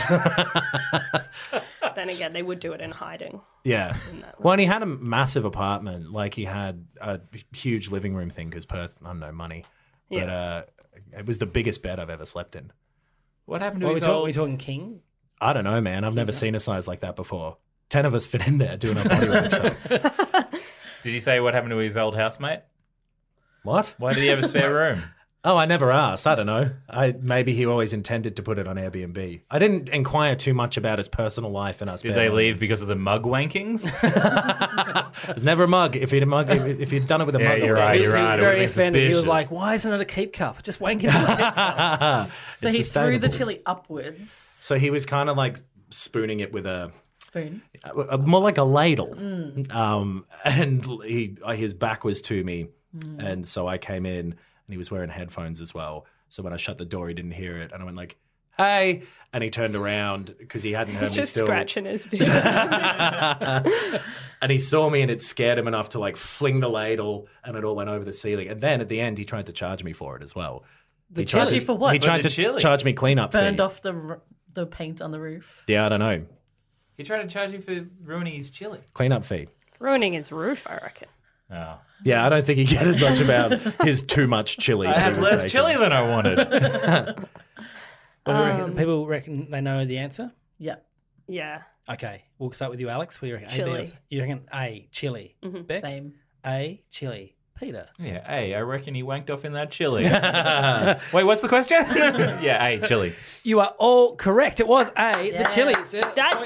Speaker 7: Then again, they would do it in hiding.
Speaker 9: Yeah. Well, and he had a massive apartment. Like he had a huge living room thing because Perth, I don't know, money. But uh, it was the biggest bed I've ever slept in.
Speaker 6: What happened to
Speaker 5: What are we,
Speaker 6: his
Speaker 5: talk,
Speaker 6: old...
Speaker 5: we talking king?
Speaker 9: I don't know, man. I've never seen a size like that before. Ten of us fit in there doing a body workshop.
Speaker 6: Did he say what happened to his old housemate?
Speaker 9: What?
Speaker 6: Why did he have a spare room?
Speaker 9: Oh, I never asked. I don't know. I maybe he always intended to put it on Airbnb. I didn't inquire too much about his personal life and us.
Speaker 6: Did they leave because of the mug wankings?
Speaker 9: There's never a mug. If he'd a mug, if, if he'd done it with a
Speaker 6: Yeah,
Speaker 9: mug,
Speaker 6: you're
Speaker 9: it
Speaker 6: right,
Speaker 9: would-
Speaker 5: he
Speaker 6: you're
Speaker 5: was, he was
Speaker 6: right, it
Speaker 5: very
Speaker 6: would've been
Speaker 5: offended. He was
Speaker 6: suspicious.
Speaker 5: like, "Why isn't it a keep cup? Just wank it in a keep cup."
Speaker 8: So
Speaker 9: It's
Speaker 8: he threw the
Speaker 9: sustainable.
Speaker 8: chili upwards.
Speaker 9: So he was kind of like spooning it with a
Speaker 8: Spoon.
Speaker 9: Uh, more like a ladle. Um, and he, uh, his back was to me. And so I came in and he was wearing headphones as well. So when I shut the door, he didn't hear it. And I went like, hey. And he turned around because he hadn't heard
Speaker 7: He's
Speaker 9: me
Speaker 7: just
Speaker 9: still.
Speaker 7: scratching his dick.
Speaker 9: And he saw me and it scared him enough to like fling the ladle and it all went over the ceiling. And then at the end, he tried to charge me for it as well.
Speaker 5: The
Speaker 9: he tried
Speaker 8: chili
Speaker 9: to,
Speaker 8: for what?
Speaker 9: He
Speaker 8: For
Speaker 9: tried
Speaker 6: the
Speaker 9: to
Speaker 6: chili?
Speaker 9: charge me cleanup
Speaker 8: Burned
Speaker 9: fee.
Speaker 8: off the r- the paint on the roof.
Speaker 9: Yeah, I don't know.
Speaker 6: He tried to charge you for ruining his chili.
Speaker 9: Cleanup fee.
Speaker 7: Ruining his roof, I reckon.
Speaker 6: Oh.
Speaker 9: Yeah, I don't think he get as much about his too much chili.
Speaker 6: I
Speaker 9: that
Speaker 6: had
Speaker 9: he was
Speaker 6: less
Speaker 9: making.
Speaker 6: chili than I wanted.
Speaker 5: What do you reckon? People reckon they know the answer.
Speaker 8: Yeah.
Speaker 7: Yeah.
Speaker 5: Okay, we'll start with you, Alex. What do you reckon? A, B, or
Speaker 7: Chili.
Speaker 5: C? You reckon A, chili. Beck?
Speaker 8: Same.
Speaker 5: A, chili. Peter.
Speaker 6: Yeah, hey, I reckon he wanked off in that chili. Wait, what's the question? Yeah, hey, chili.
Speaker 5: You are all correct. It was A, the chili.
Speaker 7: That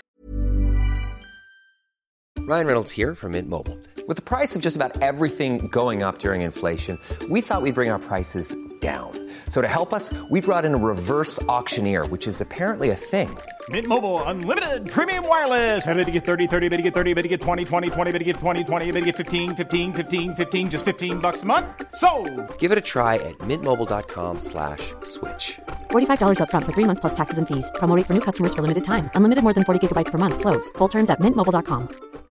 Speaker 10: Ryan Reynolds here from Mint Mobile. With the price of just about everything going up during inflation, we thought we'd bring our prices down. So to help us, we brought in a reverse auctioneer, which is apparently a thing.
Speaker 11: Mint Mobile Unlimited Premium Wireless. How to get thirty, thirty, how to get thirty, how to get twenty, twenty, twenty, how to get twenty, twenty, how to get fifteen, fifteen, fifteen, fifteen, just fifteen bucks a month? Sold!
Speaker 10: Give it a try at mintmobile.com slash switch.
Speaker 12: forty-five dollars up front for three months plus taxes and fees. Promo rate for new customers for limited time. Unlimited more than forty gigabytes per month. Slows full terms at mint mobile dot com.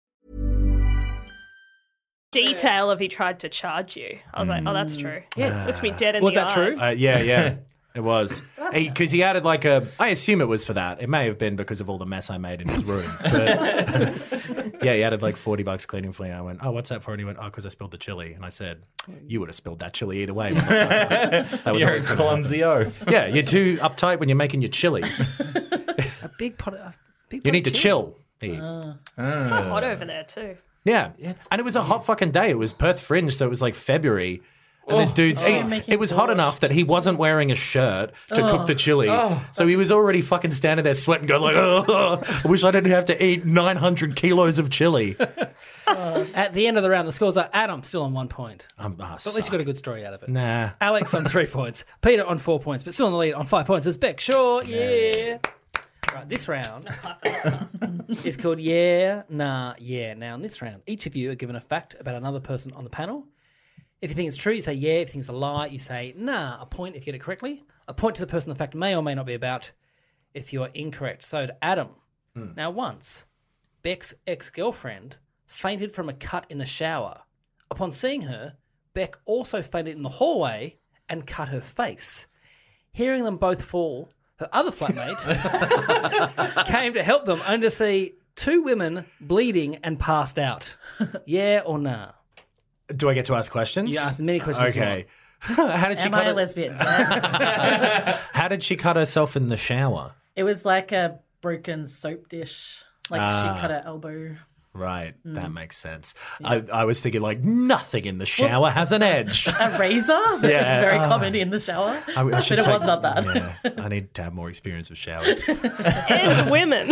Speaker 7: detail of he tried to charge you. I was like, oh, that's true. Yeah. Looked me dead in
Speaker 5: Was
Speaker 7: the
Speaker 5: that
Speaker 7: eyes.
Speaker 5: true?
Speaker 9: Uh, yeah, yeah, it was. Because he, he added like a, I assume it was for that. It may have been because of all the mess I made in his room. But yeah, he added like forty bucks cleaning fee. And I went, oh, what's that for? And he went, oh, because I spilled the chili. And I said, you would have spilled that chili either way. That was
Speaker 6: You're a
Speaker 9: always gonna
Speaker 6: clumsy oaf.
Speaker 9: happen. Yeah, you're too uptight when you're making your chili.
Speaker 5: A big pot of. A big
Speaker 9: You
Speaker 5: pot
Speaker 9: need to
Speaker 5: of chili.
Speaker 9: chill. Pete.
Speaker 7: It's so hot over there too.
Speaker 9: Yeah. And it was a hot fucking day. It was Perth Fringe, so it was like February. And this dude,
Speaker 8: Oh,
Speaker 9: he-
Speaker 8: making
Speaker 9: it was hot
Speaker 8: borscht.
Speaker 9: enough that he wasn't wearing a shirt to cook the chili. So he was already fucking standing there sweating, going like, oh, I wish I didn't have to eat nine hundred kilos of chili.
Speaker 5: At the end of the round, the scores are Adam still on one point.
Speaker 9: Um, ah,
Speaker 5: But at least you got a good story out of it.
Speaker 9: Nah.
Speaker 5: Alex on three points. Peter on four points, but still in the lead on five points. It's Beck. Sure, yeah. Right, this round is called Yeah, Nah, Yeah. Now, in this round, each of you are given a fact about another person on the panel. If you think it's true, you say yeah. If you think it's a lie, you say nah. A point if you get it correctly. A point to the person the fact may or may not be about if you are incorrect. So to Adam.
Speaker 9: Mm.
Speaker 5: Now, once, Beck's ex-girlfriend fainted from a cut in the shower. Upon seeing her, Beck also fainted in the hallway and cut her face. Hearing them both fall, her other flatmate came to help them only to see two women bleeding and passed out. Yeah or nah?
Speaker 9: Do I get to ask questions?
Speaker 5: You ask as many questions as you
Speaker 9: Okay. How did she
Speaker 8: Am
Speaker 9: cut
Speaker 8: I a
Speaker 9: her-
Speaker 8: lesbian? Yes.
Speaker 9: How did she cut herself in the shower?
Speaker 8: It was like a broken soap dish. Like
Speaker 9: Ah.
Speaker 8: she cut her elbow.
Speaker 9: Right, that
Speaker 8: Mm.
Speaker 9: makes sense. I, I was thinking like nothing in the shower has an edge.
Speaker 8: A razor that
Speaker 9: Yeah.
Speaker 8: was very
Speaker 9: Ah.
Speaker 8: common in the shower.
Speaker 9: I, I
Speaker 8: but
Speaker 9: should
Speaker 8: it
Speaker 9: take-
Speaker 8: was not that.
Speaker 9: Yeah, I need to have more experience with showers.
Speaker 7: And women.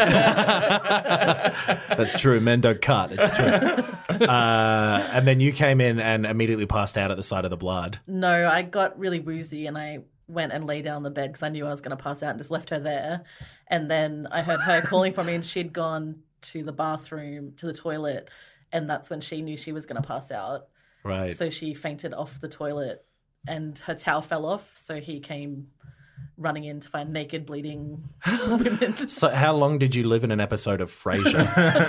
Speaker 9: That's true. Men don't cut. It's true. Uh, and then you came in and immediately passed out at the sight of the blood.
Speaker 8: No, I got really woozy and I went and lay down on the bed because I knew I was going to pass out and just left her there. And then I heard her calling for me and she'd gone to the bathroom, to the toilet. And that's when she knew she was going to pass out.
Speaker 9: Right.
Speaker 8: So she fainted off the toilet and her towel fell off. So he came running in to find naked, bleeding women.
Speaker 9: So how long did you live in an episode of Frasier?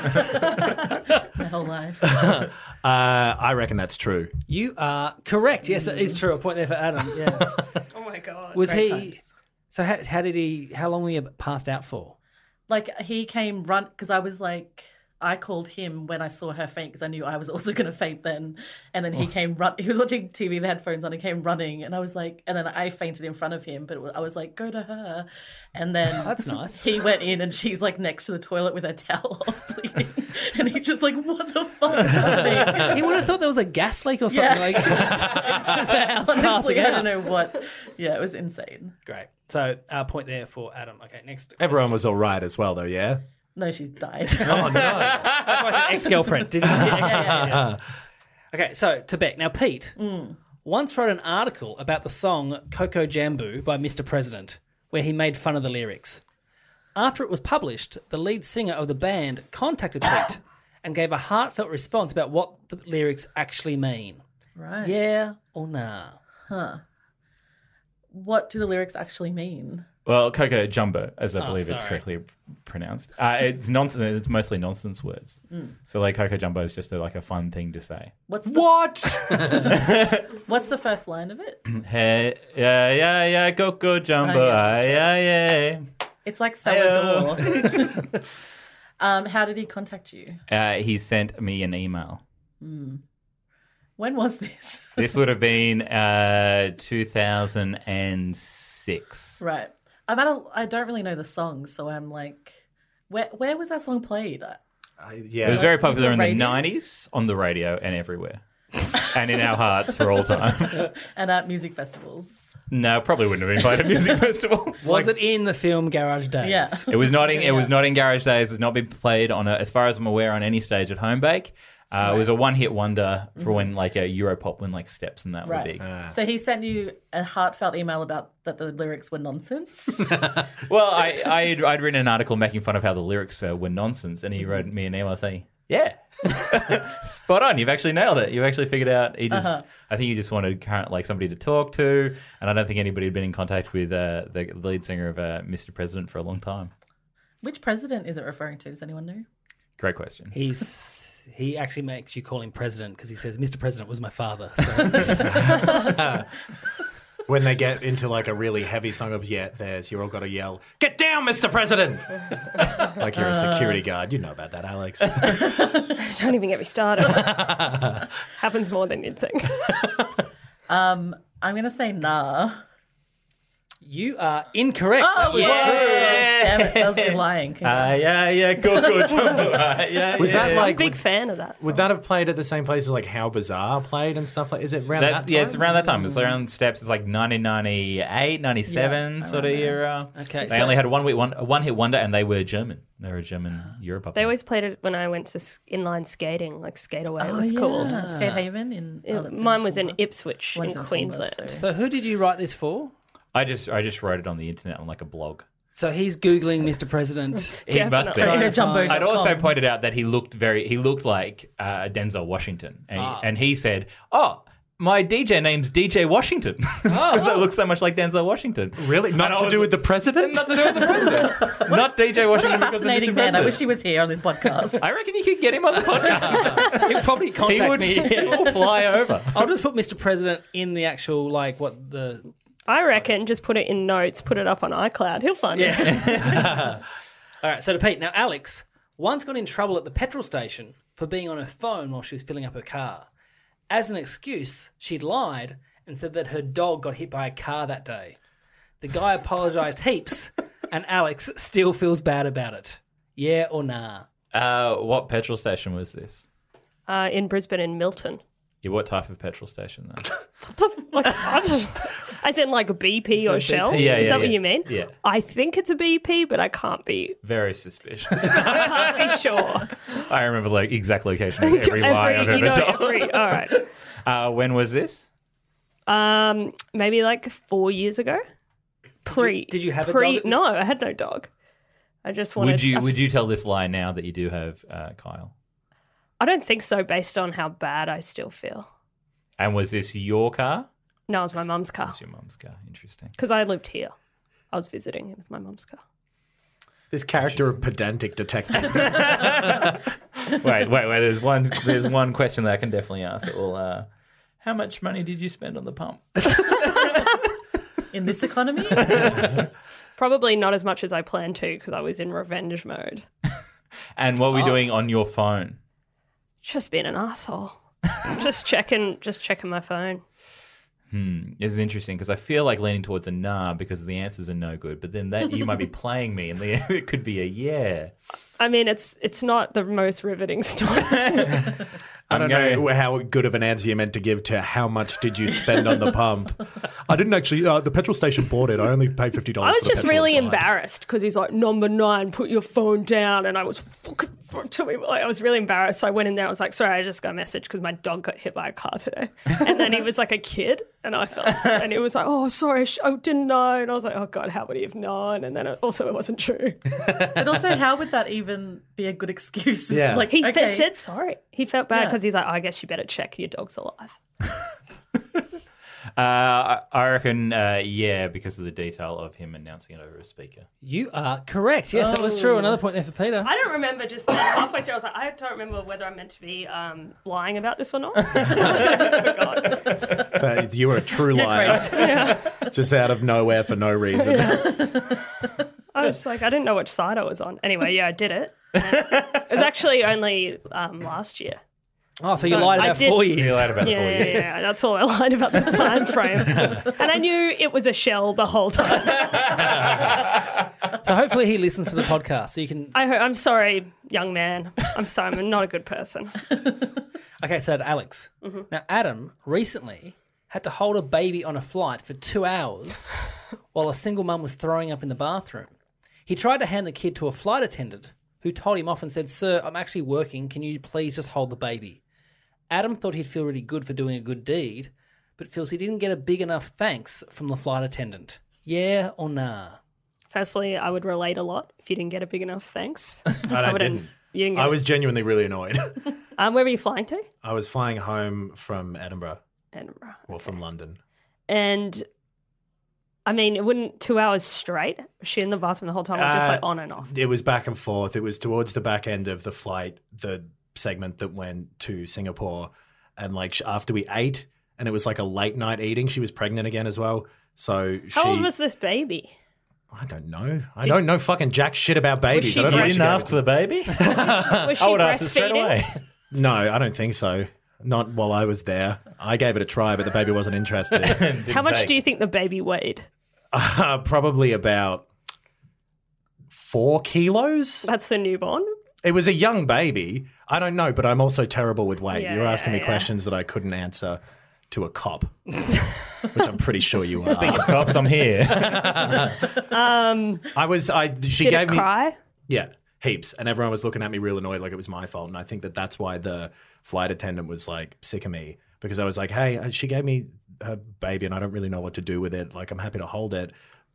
Speaker 8: My whole life.
Speaker 9: uh, I reckon that's true.
Speaker 5: You are correct. Yes, it is true. A point there for Adam. Yes.
Speaker 7: Oh my god.
Speaker 5: Was
Speaker 8: Great
Speaker 5: he?
Speaker 8: times.
Speaker 5: So how, how did he? How long were you passed out for?
Speaker 8: Like he came run because I was like I called him when I saw her faint because I knew I was also going to faint then. And then he
Speaker 5: Oh.
Speaker 8: came run. He was watching T V, the headphones on. He came running, and I was like, and then I fainted in front of him. But it was, I was like, go to her. And then
Speaker 5: That's nice.
Speaker 8: He went in, and she's like next to the toilet with her towel off, bleeding. And he's just like, what the fuck is happening?
Speaker 5: He would have thought there was a gas leak or something
Speaker 8: Yeah.
Speaker 5: like that. The house
Speaker 8: Honestly,
Speaker 5: passing
Speaker 8: I
Speaker 5: out.
Speaker 8: don't know what. Yeah, it was insane.
Speaker 5: Great. So uh, point there for Adam. Okay, next.
Speaker 9: Everyone was all right as well, though, yeah?
Speaker 8: No, she's died.
Speaker 9: Oh, no.
Speaker 5: That's why I said ex-girlfriend. Didn't you? Yeah, yeah, yeah. Okay, so to Beck. Now, Pete once wrote an article about the song Coco Jambu by Mister President, where he made fun of the lyrics. After it was published, the lead singer of the band contacted Pete and gave a heartfelt response about what the lyrics actually mean.
Speaker 8: Right.
Speaker 5: Yeah or nah?
Speaker 8: Huh. What do the lyrics actually mean?
Speaker 6: Well, Coco Jumbo, as I
Speaker 5: Oh,
Speaker 6: believe it's
Speaker 5: sorry.
Speaker 6: correctly pronounced. Uh, it's nonsense. It's mostly nonsense words.
Speaker 8: Mm.
Speaker 6: So, like Coco Jumbo is just a, like a fun thing to say.
Speaker 8: What's the,
Speaker 9: What?
Speaker 8: What's the first line of it?
Speaker 6: Hey, yeah, yeah, yeah, Coco Jumbo,
Speaker 8: Oh, yeah,
Speaker 6: ah,
Speaker 8: that's right.
Speaker 6: yeah, yeah.
Speaker 8: It's like Salvador. um, how did he contact you?
Speaker 6: Uh, he sent me an email.
Speaker 8: Mm. When was this?
Speaker 6: This would have been uh, two thousand six.
Speaker 8: Right. I'm at a, I don't really know the song, so I'm like, where where was that song played?
Speaker 9: Uh,
Speaker 6: It
Speaker 9: yeah.
Speaker 6: was very
Speaker 8: Was it
Speaker 6: popular in the
Speaker 8: radio?
Speaker 6: nineties on the radio and everywhere. And in our hearts for all time.
Speaker 8: And at music festivals.
Speaker 6: No, probably wouldn't have been played at music festivals.
Speaker 5: Was it in the film Garage Days?
Speaker 8: Yeah.
Speaker 6: It was not in.
Speaker 8: Yeah.
Speaker 6: It was not in Garage Days. It was not been played on, a, as far as I'm aware, on any stage at Home Bake. Uh, It was a one-hit wonder for when like a Europop, when like Steps and that were
Speaker 8: Right.
Speaker 6: big.
Speaker 8: So he sent you a heartfelt email about that the lyrics were nonsense.
Speaker 6: Well, I I'd, I'd written an article making fun of how the lyrics uh, were nonsense, and he wrote me an email saying, "Yeah, spot on. You've actually nailed it. You've actually figured out." He just,
Speaker 8: Uh-huh.
Speaker 6: I think he just wanted current, like somebody to talk to, and I don't think anybody had been in contact with uh, the lead singer of uh, Mister President for a long time.
Speaker 8: Which president is it referring to? Does anyone know?
Speaker 6: Great question.
Speaker 5: He's he actually makes you call him president because he says Mister President was my father. So it's-
Speaker 9: When they get into like a really heavy song of Yeah, there's, you're all got to yell, "Get down, Mister President!" Like you're a security guard. You know about that, Alex.
Speaker 7: Don't even get me started. Happens more than you'd think.
Speaker 8: Um, I'm gonna say nah.
Speaker 5: you are incorrect.
Speaker 8: Oh,
Speaker 5: That was
Speaker 8: yeah.
Speaker 5: true.
Speaker 8: Damn it, that was me lying.
Speaker 6: Uh,
Speaker 8: Congrats.
Speaker 6: yeah, yeah, go, go, jumbo. Uh, yeah,
Speaker 9: Was
Speaker 6: yeah.
Speaker 9: that like
Speaker 7: Big
Speaker 9: would,
Speaker 7: fan of that.
Speaker 9: would that have played at the same place as like How Bizarre played and stuff like? Is it around
Speaker 6: That's,
Speaker 9: that
Speaker 6: yeah,
Speaker 9: time?
Speaker 6: it's around that time. It's around Steps. It's like nineteen ninety-eight, ninety-seven
Speaker 8: Yeah,
Speaker 6: sort of era.
Speaker 5: Okay,
Speaker 6: They
Speaker 5: so-
Speaker 6: only had a one week one, a one hit wonder, and they were German. They were a German Europop.
Speaker 7: They always played it when I went to s- inline skating, like Skate Away. it
Speaker 8: Oh,
Speaker 7: was
Speaker 8: yeah.
Speaker 7: called.
Speaker 8: Skate Haven in.
Speaker 7: It-
Speaker 8: oh, that's in
Speaker 7: mine was in
Speaker 8: Toowoomba.
Speaker 7: Ipswich
Speaker 8: One's
Speaker 7: in
Speaker 8: in Toowoomba,
Speaker 7: Queensland.
Speaker 8: so-
Speaker 5: So who did you write this for?
Speaker 6: I just I just wrote it on the internet on like a blog.
Speaker 5: So he's Googling Mister President.
Speaker 6: He must be.
Speaker 8: Definitely. Jumbo dot com.
Speaker 6: I'd also pointed out that he looked very, he looked like uh, Denzel Washington. And,
Speaker 5: Ah.
Speaker 6: he, and he said, oh, my D J name's D J Washington. Because it looks so much like Denzel Washington.
Speaker 9: Really? Not
Speaker 6: And I
Speaker 9: to
Speaker 6: was-
Speaker 9: do with the president?
Speaker 6: Not to do with the president. Not D J Washington because of Mister
Speaker 8: Fascinating man. I
Speaker 6: President.
Speaker 8: wish he was here on this podcast.
Speaker 6: I reckon you could get him on the podcast.
Speaker 5: He'll probably contact
Speaker 6: he would
Speaker 5: me.
Speaker 6: he will fly over.
Speaker 5: I'll just put Mister President in the actual, like, what the...
Speaker 7: I reckon just put it in notes, put it up on iCloud. He'll find it.
Speaker 5: Yeah. All right, so to Pete. Now, Alex once got in trouble at the petrol station for being on her phone while she was filling up her car. As an excuse, she'd lied and said that her dog got hit by a car that day. The guy apologised heaps, and Alex still feels bad about it. Yeah or nah?
Speaker 6: Uh, what petrol station was this?
Speaker 7: Uh, in Brisbane, in Milton.
Speaker 6: Yeah, what type of petrol station, though?
Speaker 7: Like, I don't- As in like a B P
Speaker 6: So
Speaker 7: or
Speaker 6: B P
Speaker 7: Shell?
Speaker 6: Yeah,
Speaker 7: Is
Speaker 6: yeah,
Speaker 7: that what
Speaker 6: yeah.
Speaker 7: you mean?
Speaker 6: Yeah.
Speaker 7: I think it's a B P, but I can't be,
Speaker 6: Very suspicious.
Speaker 7: I can't be sure.
Speaker 6: I remember like exact location of every lie I've
Speaker 7: you
Speaker 6: ever
Speaker 7: know,
Speaker 6: told.
Speaker 7: every, all right.
Speaker 6: Uh, when was this?
Speaker 7: Um, maybe like four years ago. Pre.
Speaker 5: did you have a
Speaker 7: pre,
Speaker 5: dog at this-
Speaker 7: No, I had no dog. I just wanted.
Speaker 6: Would you
Speaker 7: I,
Speaker 6: would you tell this lie now that you do have uh, Kyle?
Speaker 7: I don't think so, based on how bad I still feel.
Speaker 6: And was this your car?
Speaker 7: No, it was my mum's car
Speaker 6: It's your mum's car. Interesting.
Speaker 7: because I lived here. I was visiting with my mum's car.
Speaker 9: This character of pedantic detective.
Speaker 6: Wait, wait, wait. There's one. There's one question that I can definitely ask. That will. Uh, how much money did you spend on the pump?
Speaker 8: In this economy?
Speaker 7: Probably not as much as I planned to because I was in revenge mode.
Speaker 6: And what were we doing on your phone?
Speaker 7: Just being an asshole. just checking, just checking my phone.
Speaker 6: Hmm. This is interesting because I feel like leaning towards a nah because the answers are no good. But then that you might be playing me, and the it could be a yeah.
Speaker 7: I mean, it's it's not the most riveting story.
Speaker 9: I don't
Speaker 6: I'm
Speaker 9: know how good of an answer you meant to give to how much did you spend on the pump. I didn't actually, uh, the petrol station bought it. I only paid fifty
Speaker 7: I
Speaker 9: dollars
Speaker 7: was
Speaker 9: for the
Speaker 7: just
Speaker 9: petrol
Speaker 7: really
Speaker 9: inside.
Speaker 7: embarrassed because he's like, number nine, put your phone down. And I was fucking, to me, like, I was really embarrassed. So I went in there. I was like, sorry, I just got a message because my dog got hit by a car today. And then he was like a kid. And I felt, and it was like, oh, sorry, sh- I didn't know. And I was like, oh, God, how would he have known? And then it, also, it wasn't true.
Speaker 8: But also, how would that even be a good excuse?
Speaker 9: Yeah.
Speaker 8: Like,
Speaker 7: He fe-
Speaker 8: okay.
Speaker 7: said sorry. He felt bad
Speaker 8: Yeah.
Speaker 7: because he's like, oh, I guess you better check your dog's alive.
Speaker 6: Uh, I I reckon uh, yeah because of the detail of him announcing it over a speaker.
Speaker 5: You are correct. Yes, that was true. Another point there for Peter.
Speaker 7: I don't remember just then, halfway through, I was like, I don't remember whether I'm meant to be um, lying about this or not. I just forgot.
Speaker 9: But you were a true liar. Just out of nowhere for no reason.
Speaker 7: I was like, I didn't know which side I was on. Anyway, yeah, I did it. And it was actually only um, last year.
Speaker 5: Oh, so you
Speaker 7: So
Speaker 5: lied
Speaker 7: I
Speaker 5: about
Speaker 7: did-
Speaker 5: four
Speaker 6: You
Speaker 5: years.
Speaker 6: lied about
Speaker 7: Yeah,
Speaker 6: four
Speaker 7: yeah,
Speaker 6: years.
Speaker 7: yeah, that's all I lied about the time frame. And I knew it was a shell the whole time.
Speaker 5: So hopefully he listens to the podcast so you can...
Speaker 7: I, I'm sorry, young man. I'm sorry, I'm not a good person.
Speaker 5: Okay, so to Alex.
Speaker 7: Mm-hmm.
Speaker 5: Now, Adam recently had to hold a baby on a flight for two hours while a single mum was throwing up in the bathroom. He tried to hand the kid to a flight attendant who told him off and said, "Sir, I'm actually working. Can you please just hold the baby?" Adam thought he'd feel really good for doing a good deed, but feels he didn't get a big enough thanks from the flight attendant. Yeah or nah?
Speaker 7: Firstly, I would relate a lot if you didn't get a big enough thanks.
Speaker 9: I
Speaker 7: wouldn't-
Speaker 9: didn't.
Speaker 7: You didn't get
Speaker 9: I
Speaker 7: it.
Speaker 9: was genuinely really annoyed.
Speaker 7: Um, where were you flying to?
Speaker 9: I was flying home from Edinburgh,
Speaker 7: Edinburgh.
Speaker 9: or from London.
Speaker 7: And I mean, it wouldn't two hours straight. Was she in the bathroom the whole time, or just
Speaker 9: Uh,
Speaker 7: like on and off?
Speaker 9: It was back and forth. It was towards the back end of the flight, the segment that went to Singapore. And like sh- after we ate, and it was like a late night eating, she was pregnant again as well. So she.
Speaker 7: How old was this baby?
Speaker 9: I don't know. I don't know fucking jack shit about babies.
Speaker 7: she
Speaker 9: I don't know
Speaker 6: You
Speaker 9: what
Speaker 6: didn't
Speaker 9: she-
Speaker 6: ask for the baby?
Speaker 7: Was she
Speaker 6: I would ask it straight
Speaker 7: breastfeeding?
Speaker 6: away.
Speaker 9: No, I don't think so. Not while I was there. I gave it a try, but the baby wasn't interested.
Speaker 7: How much do you think the baby weighed?
Speaker 9: uh, probably about four kilos.
Speaker 7: That's the newborn.
Speaker 9: It was a young baby. I don't know, but I'm also terrible with weight.
Speaker 7: Yeah,
Speaker 9: You're asking
Speaker 7: yeah,
Speaker 9: me
Speaker 7: yeah.
Speaker 9: questions that I couldn't answer to a cop, which I'm pretty sure you are.
Speaker 6: Speaking of cops, I'm here.
Speaker 7: Um,
Speaker 9: I was. I. She
Speaker 7: did
Speaker 9: gave
Speaker 7: it
Speaker 9: me.
Speaker 7: cry?
Speaker 9: Yeah, heaps, and everyone was looking at me real annoyed, like it was my fault. And I think that that's why the flight attendant was like sick of me, because I was like, "Hey, she gave me her baby, and I don't really know what to do with it. Like, I'm happy to hold it,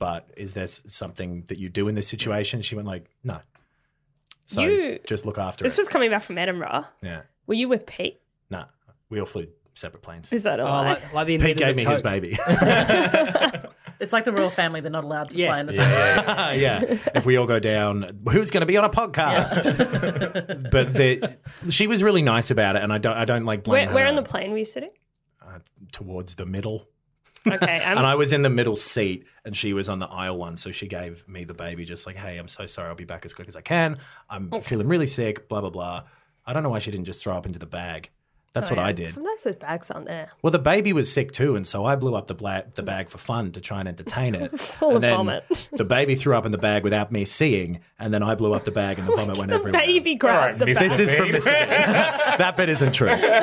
Speaker 9: but is there s- something that you do in this situation? She went like, no. So
Speaker 7: You-
Speaker 9: just look after
Speaker 7: This
Speaker 9: it.
Speaker 7: was coming back from Edinburgh.
Speaker 9: Yeah.
Speaker 7: Were you with Pete?
Speaker 9: Nah. We all flew separate planes.
Speaker 7: Is that a
Speaker 5: Oh,
Speaker 7: lie?
Speaker 5: like, like the
Speaker 9: Pete
Speaker 5: inventors
Speaker 9: gave
Speaker 5: of
Speaker 9: me his
Speaker 5: Coke.
Speaker 9: baby.
Speaker 8: It's like the royal family; they're not allowed to
Speaker 5: Yeah.
Speaker 8: fly in the same.
Speaker 9: yeah, yeah. If we all go down, who's going to be on a podcast? But the, she was really nice about it, and I don't, I don't like blame
Speaker 7: Where, where
Speaker 9: her
Speaker 7: on the plane were you sitting?
Speaker 9: uh, towards the middle.
Speaker 7: Okay. Um,
Speaker 9: And I was in the middle seat, and she was on the aisle one, so she gave me the baby, just like, "Hey, I'm so sorry. I'll be back as quick as I can. I'm feeling really sick. Blah blah blah." I don't know why she didn't just throw up into the bag. That's
Speaker 7: oh,
Speaker 9: what
Speaker 7: yeah.
Speaker 9: I did.
Speaker 7: Sometimes those bags aren't there.
Speaker 9: Well, the baby was sick too, and so I blew up the bla- the bag for fun to try and entertain it.
Speaker 7: Full
Speaker 9: and
Speaker 7: of
Speaker 9: then
Speaker 7: vomit.
Speaker 9: The baby threw up in the bag without me seeing, and then I blew up the bag, and the vomit went
Speaker 7: The
Speaker 9: everywhere.
Speaker 7: baby grabbed the
Speaker 9: This
Speaker 7: bag.
Speaker 9: is from Mister Bean. That bit isn't true.
Speaker 7: I'm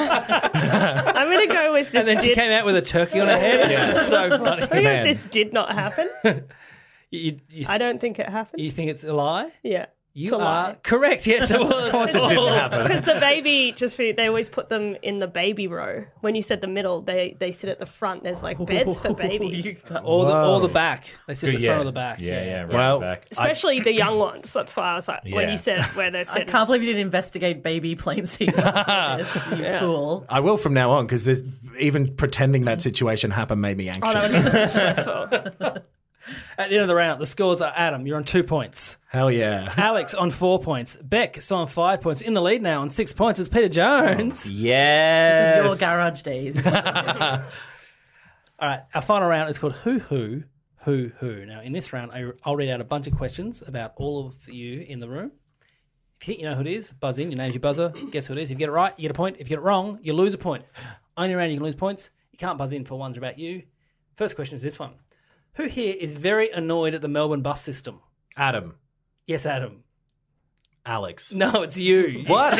Speaker 7: going to go with this.
Speaker 5: And then she
Speaker 7: did,
Speaker 5: came out with a turkey on her head.
Speaker 9: Yeah.
Speaker 5: It was so funny.
Speaker 7: I'm going
Speaker 9: Man.
Speaker 7: this did not happen.
Speaker 5: You, you,
Speaker 7: I don't think it happened.
Speaker 5: you think it's a lie?
Speaker 7: Yeah.
Speaker 5: You
Speaker 7: It's a
Speaker 5: are
Speaker 7: lie.
Speaker 5: correct. Yes, it was.
Speaker 9: Of course it didn't happen.
Speaker 7: Because the baby, just for they always put them in the baby row. When you said the middle, they they sit at the front. There's like beds for babies,
Speaker 8: You got-
Speaker 5: Or the, or the
Speaker 9: Whoa.
Speaker 5: back. They sit at the
Speaker 6: yeah.
Speaker 5: front or the back.
Speaker 6: Yeah, yeah, right
Speaker 9: Well,
Speaker 6: back.
Speaker 7: especially the young ones. That's why I was like, when
Speaker 6: Yeah.
Speaker 7: you said where they're
Speaker 8: I
Speaker 7: sitting.
Speaker 8: can't believe you didn't investigate baby plane seat. Yes, you fool.
Speaker 9: I will from now on, because even pretending that situation happened made me
Speaker 7: Oh, that
Speaker 9: anxious.
Speaker 7: was just stressful.
Speaker 5: At the end of the round, the scores are Adam, you're on two points.
Speaker 9: Hell yeah.
Speaker 5: Alex on four points. Beck still on five points. In the lead now on six points is Peter Jones.
Speaker 6: Yes.
Speaker 8: This is your garage days.
Speaker 5: All right, our final round is called Who Who Who Who. Now, in this round, I- I'll read out a bunch of questions about all of you in the room. If you think you know who it is, buzz in. Your name's your buzzer. Guess who it is. If you get it right, you get a point. If you get it wrong, you lose a point. Only round you can lose points. You can't buzz in for ones about you. First question is this one. Who here is very annoyed at the Melbourne bus system?
Speaker 9: Adam.
Speaker 5: Yes, Adam.
Speaker 9: Alex.
Speaker 5: No, it's you.
Speaker 9: What?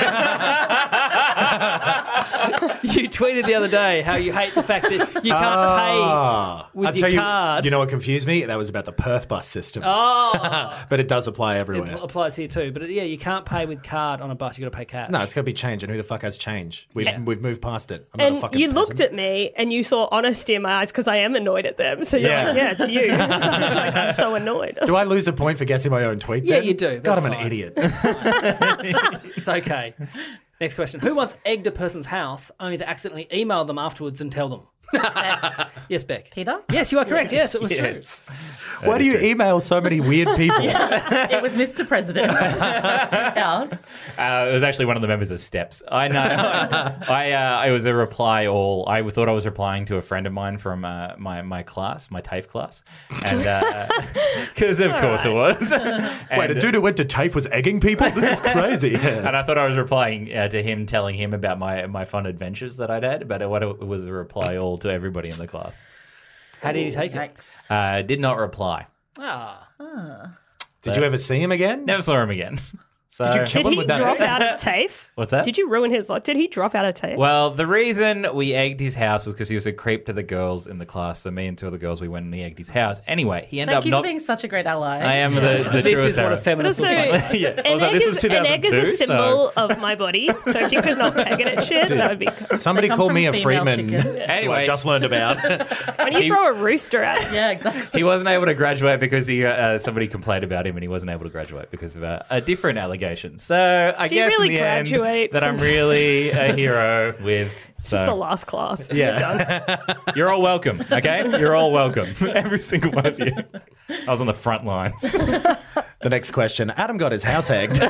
Speaker 5: You tweeted the other day how you hate the fact that you can't
Speaker 9: Ah.
Speaker 5: with
Speaker 9: I'll
Speaker 5: your
Speaker 9: tell you,
Speaker 5: card.
Speaker 9: You know what confused me? That was about the Perth bus system.
Speaker 5: Oh,
Speaker 9: But it does apply
Speaker 5: it
Speaker 9: everywhere.
Speaker 5: pl- applies here too. But yeah, you can't pay with card on a bus. You got to pay cash.
Speaker 9: No, it's got to be change. And who the fuck has change? We've,
Speaker 5: Yeah.
Speaker 9: we've moved past it. I'm not a
Speaker 7: And
Speaker 9: fucking
Speaker 7: you looked
Speaker 9: peasant.
Speaker 7: at me and you saw honesty in my eyes because I am annoyed at them. So you're
Speaker 9: Yeah.
Speaker 7: like, yeah, it's you. So I was like, I'm so annoyed.
Speaker 9: Do I lose a point for guessing my own tweet?
Speaker 5: Yeah,
Speaker 9: then?
Speaker 5: you do.
Speaker 9: God,
Speaker 5: That's
Speaker 9: I'm an
Speaker 5: fine.
Speaker 9: idiot.
Speaker 5: It's okay. Next question. Who once egged a person's house only to accidentally email them afterwards and tell them? Yes, Beck.
Speaker 8: Peter?
Speaker 5: Yes, you are correct. Yes, it was
Speaker 9: Yes. Why do you email so many weird people?
Speaker 8: It was Mister President. It's his house.
Speaker 6: Uh, it was actually one of the members of Steps. I know. I uh, it was a reply all. I thought I was replying to a friend of mine from uh, my my class, my TAFE class, and because of course it was.
Speaker 9: Wait, a dude who went to TAFE was egging people? This is crazy.
Speaker 6: And I thought I was replying uh, to him, telling him about my my fun adventures that I'd had, but what it was a reply all to everybody in the class.
Speaker 5: How did you take it?
Speaker 8: Yikes.
Speaker 6: Uh, did not reply.
Speaker 5: Ah,
Speaker 9: Did you ever see him again?
Speaker 6: Never saw him again. So,
Speaker 9: Did you kill
Speaker 7: Did
Speaker 9: him
Speaker 7: he
Speaker 9: with that?
Speaker 7: drop out of TAFE?
Speaker 6: What's that?
Speaker 7: Did you ruin his life? Did he drop out of TAFE?
Speaker 6: Well, the reason we egged his house was because he was a creep to the girls in the class. So me and two other girls, we went and he egged his house. Anyway, he ended
Speaker 8: Thank
Speaker 6: up
Speaker 8: you
Speaker 6: not.
Speaker 8: for being such a great ally.
Speaker 6: I am the, the
Speaker 5: this
Speaker 6: truest
Speaker 5: is what a
Speaker 6: Sarah.
Speaker 5: feminist
Speaker 7: Also,
Speaker 5: looks like.
Speaker 6: Yeah.
Speaker 7: an,
Speaker 6: I was like,
Speaker 7: egg
Speaker 6: this
Speaker 7: is,
Speaker 6: was
Speaker 7: an egg is a
Speaker 6: two thousand two,
Speaker 7: symbol of my body. So if you could not peg it at shit, that would be cool.
Speaker 9: Somebody
Speaker 8: They come
Speaker 9: called
Speaker 8: from
Speaker 9: me a
Speaker 8: female
Speaker 9: Freeman.
Speaker 8: chickens.
Speaker 9: who I
Speaker 6: Anyway.
Speaker 9: just learned about.
Speaker 7: When you
Speaker 6: He-
Speaker 7: throw a rooster at it.
Speaker 8: Yeah, exactly.
Speaker 6: He wasn't able to graduate because he uh, somebody complained about him, and he wasn't able to graduate because of uh, a different allegation. So I
Speaker 7: Do you
Speaker 6: guess
Speaker 7: really
Speaker 6: in the
Speaker 7: graduate
Speaker 6: end that I'm
Speaker 7: from-
Speaker 6: really a hero with. So
Speaker 7: Just the last class.
Speaker 9: Yeah.
Speaker 6: you're all welcome. Okay, you're all welcome. Every single one of you. I was on the front lines.
Speaker 9: The next question. Adam got his house egged.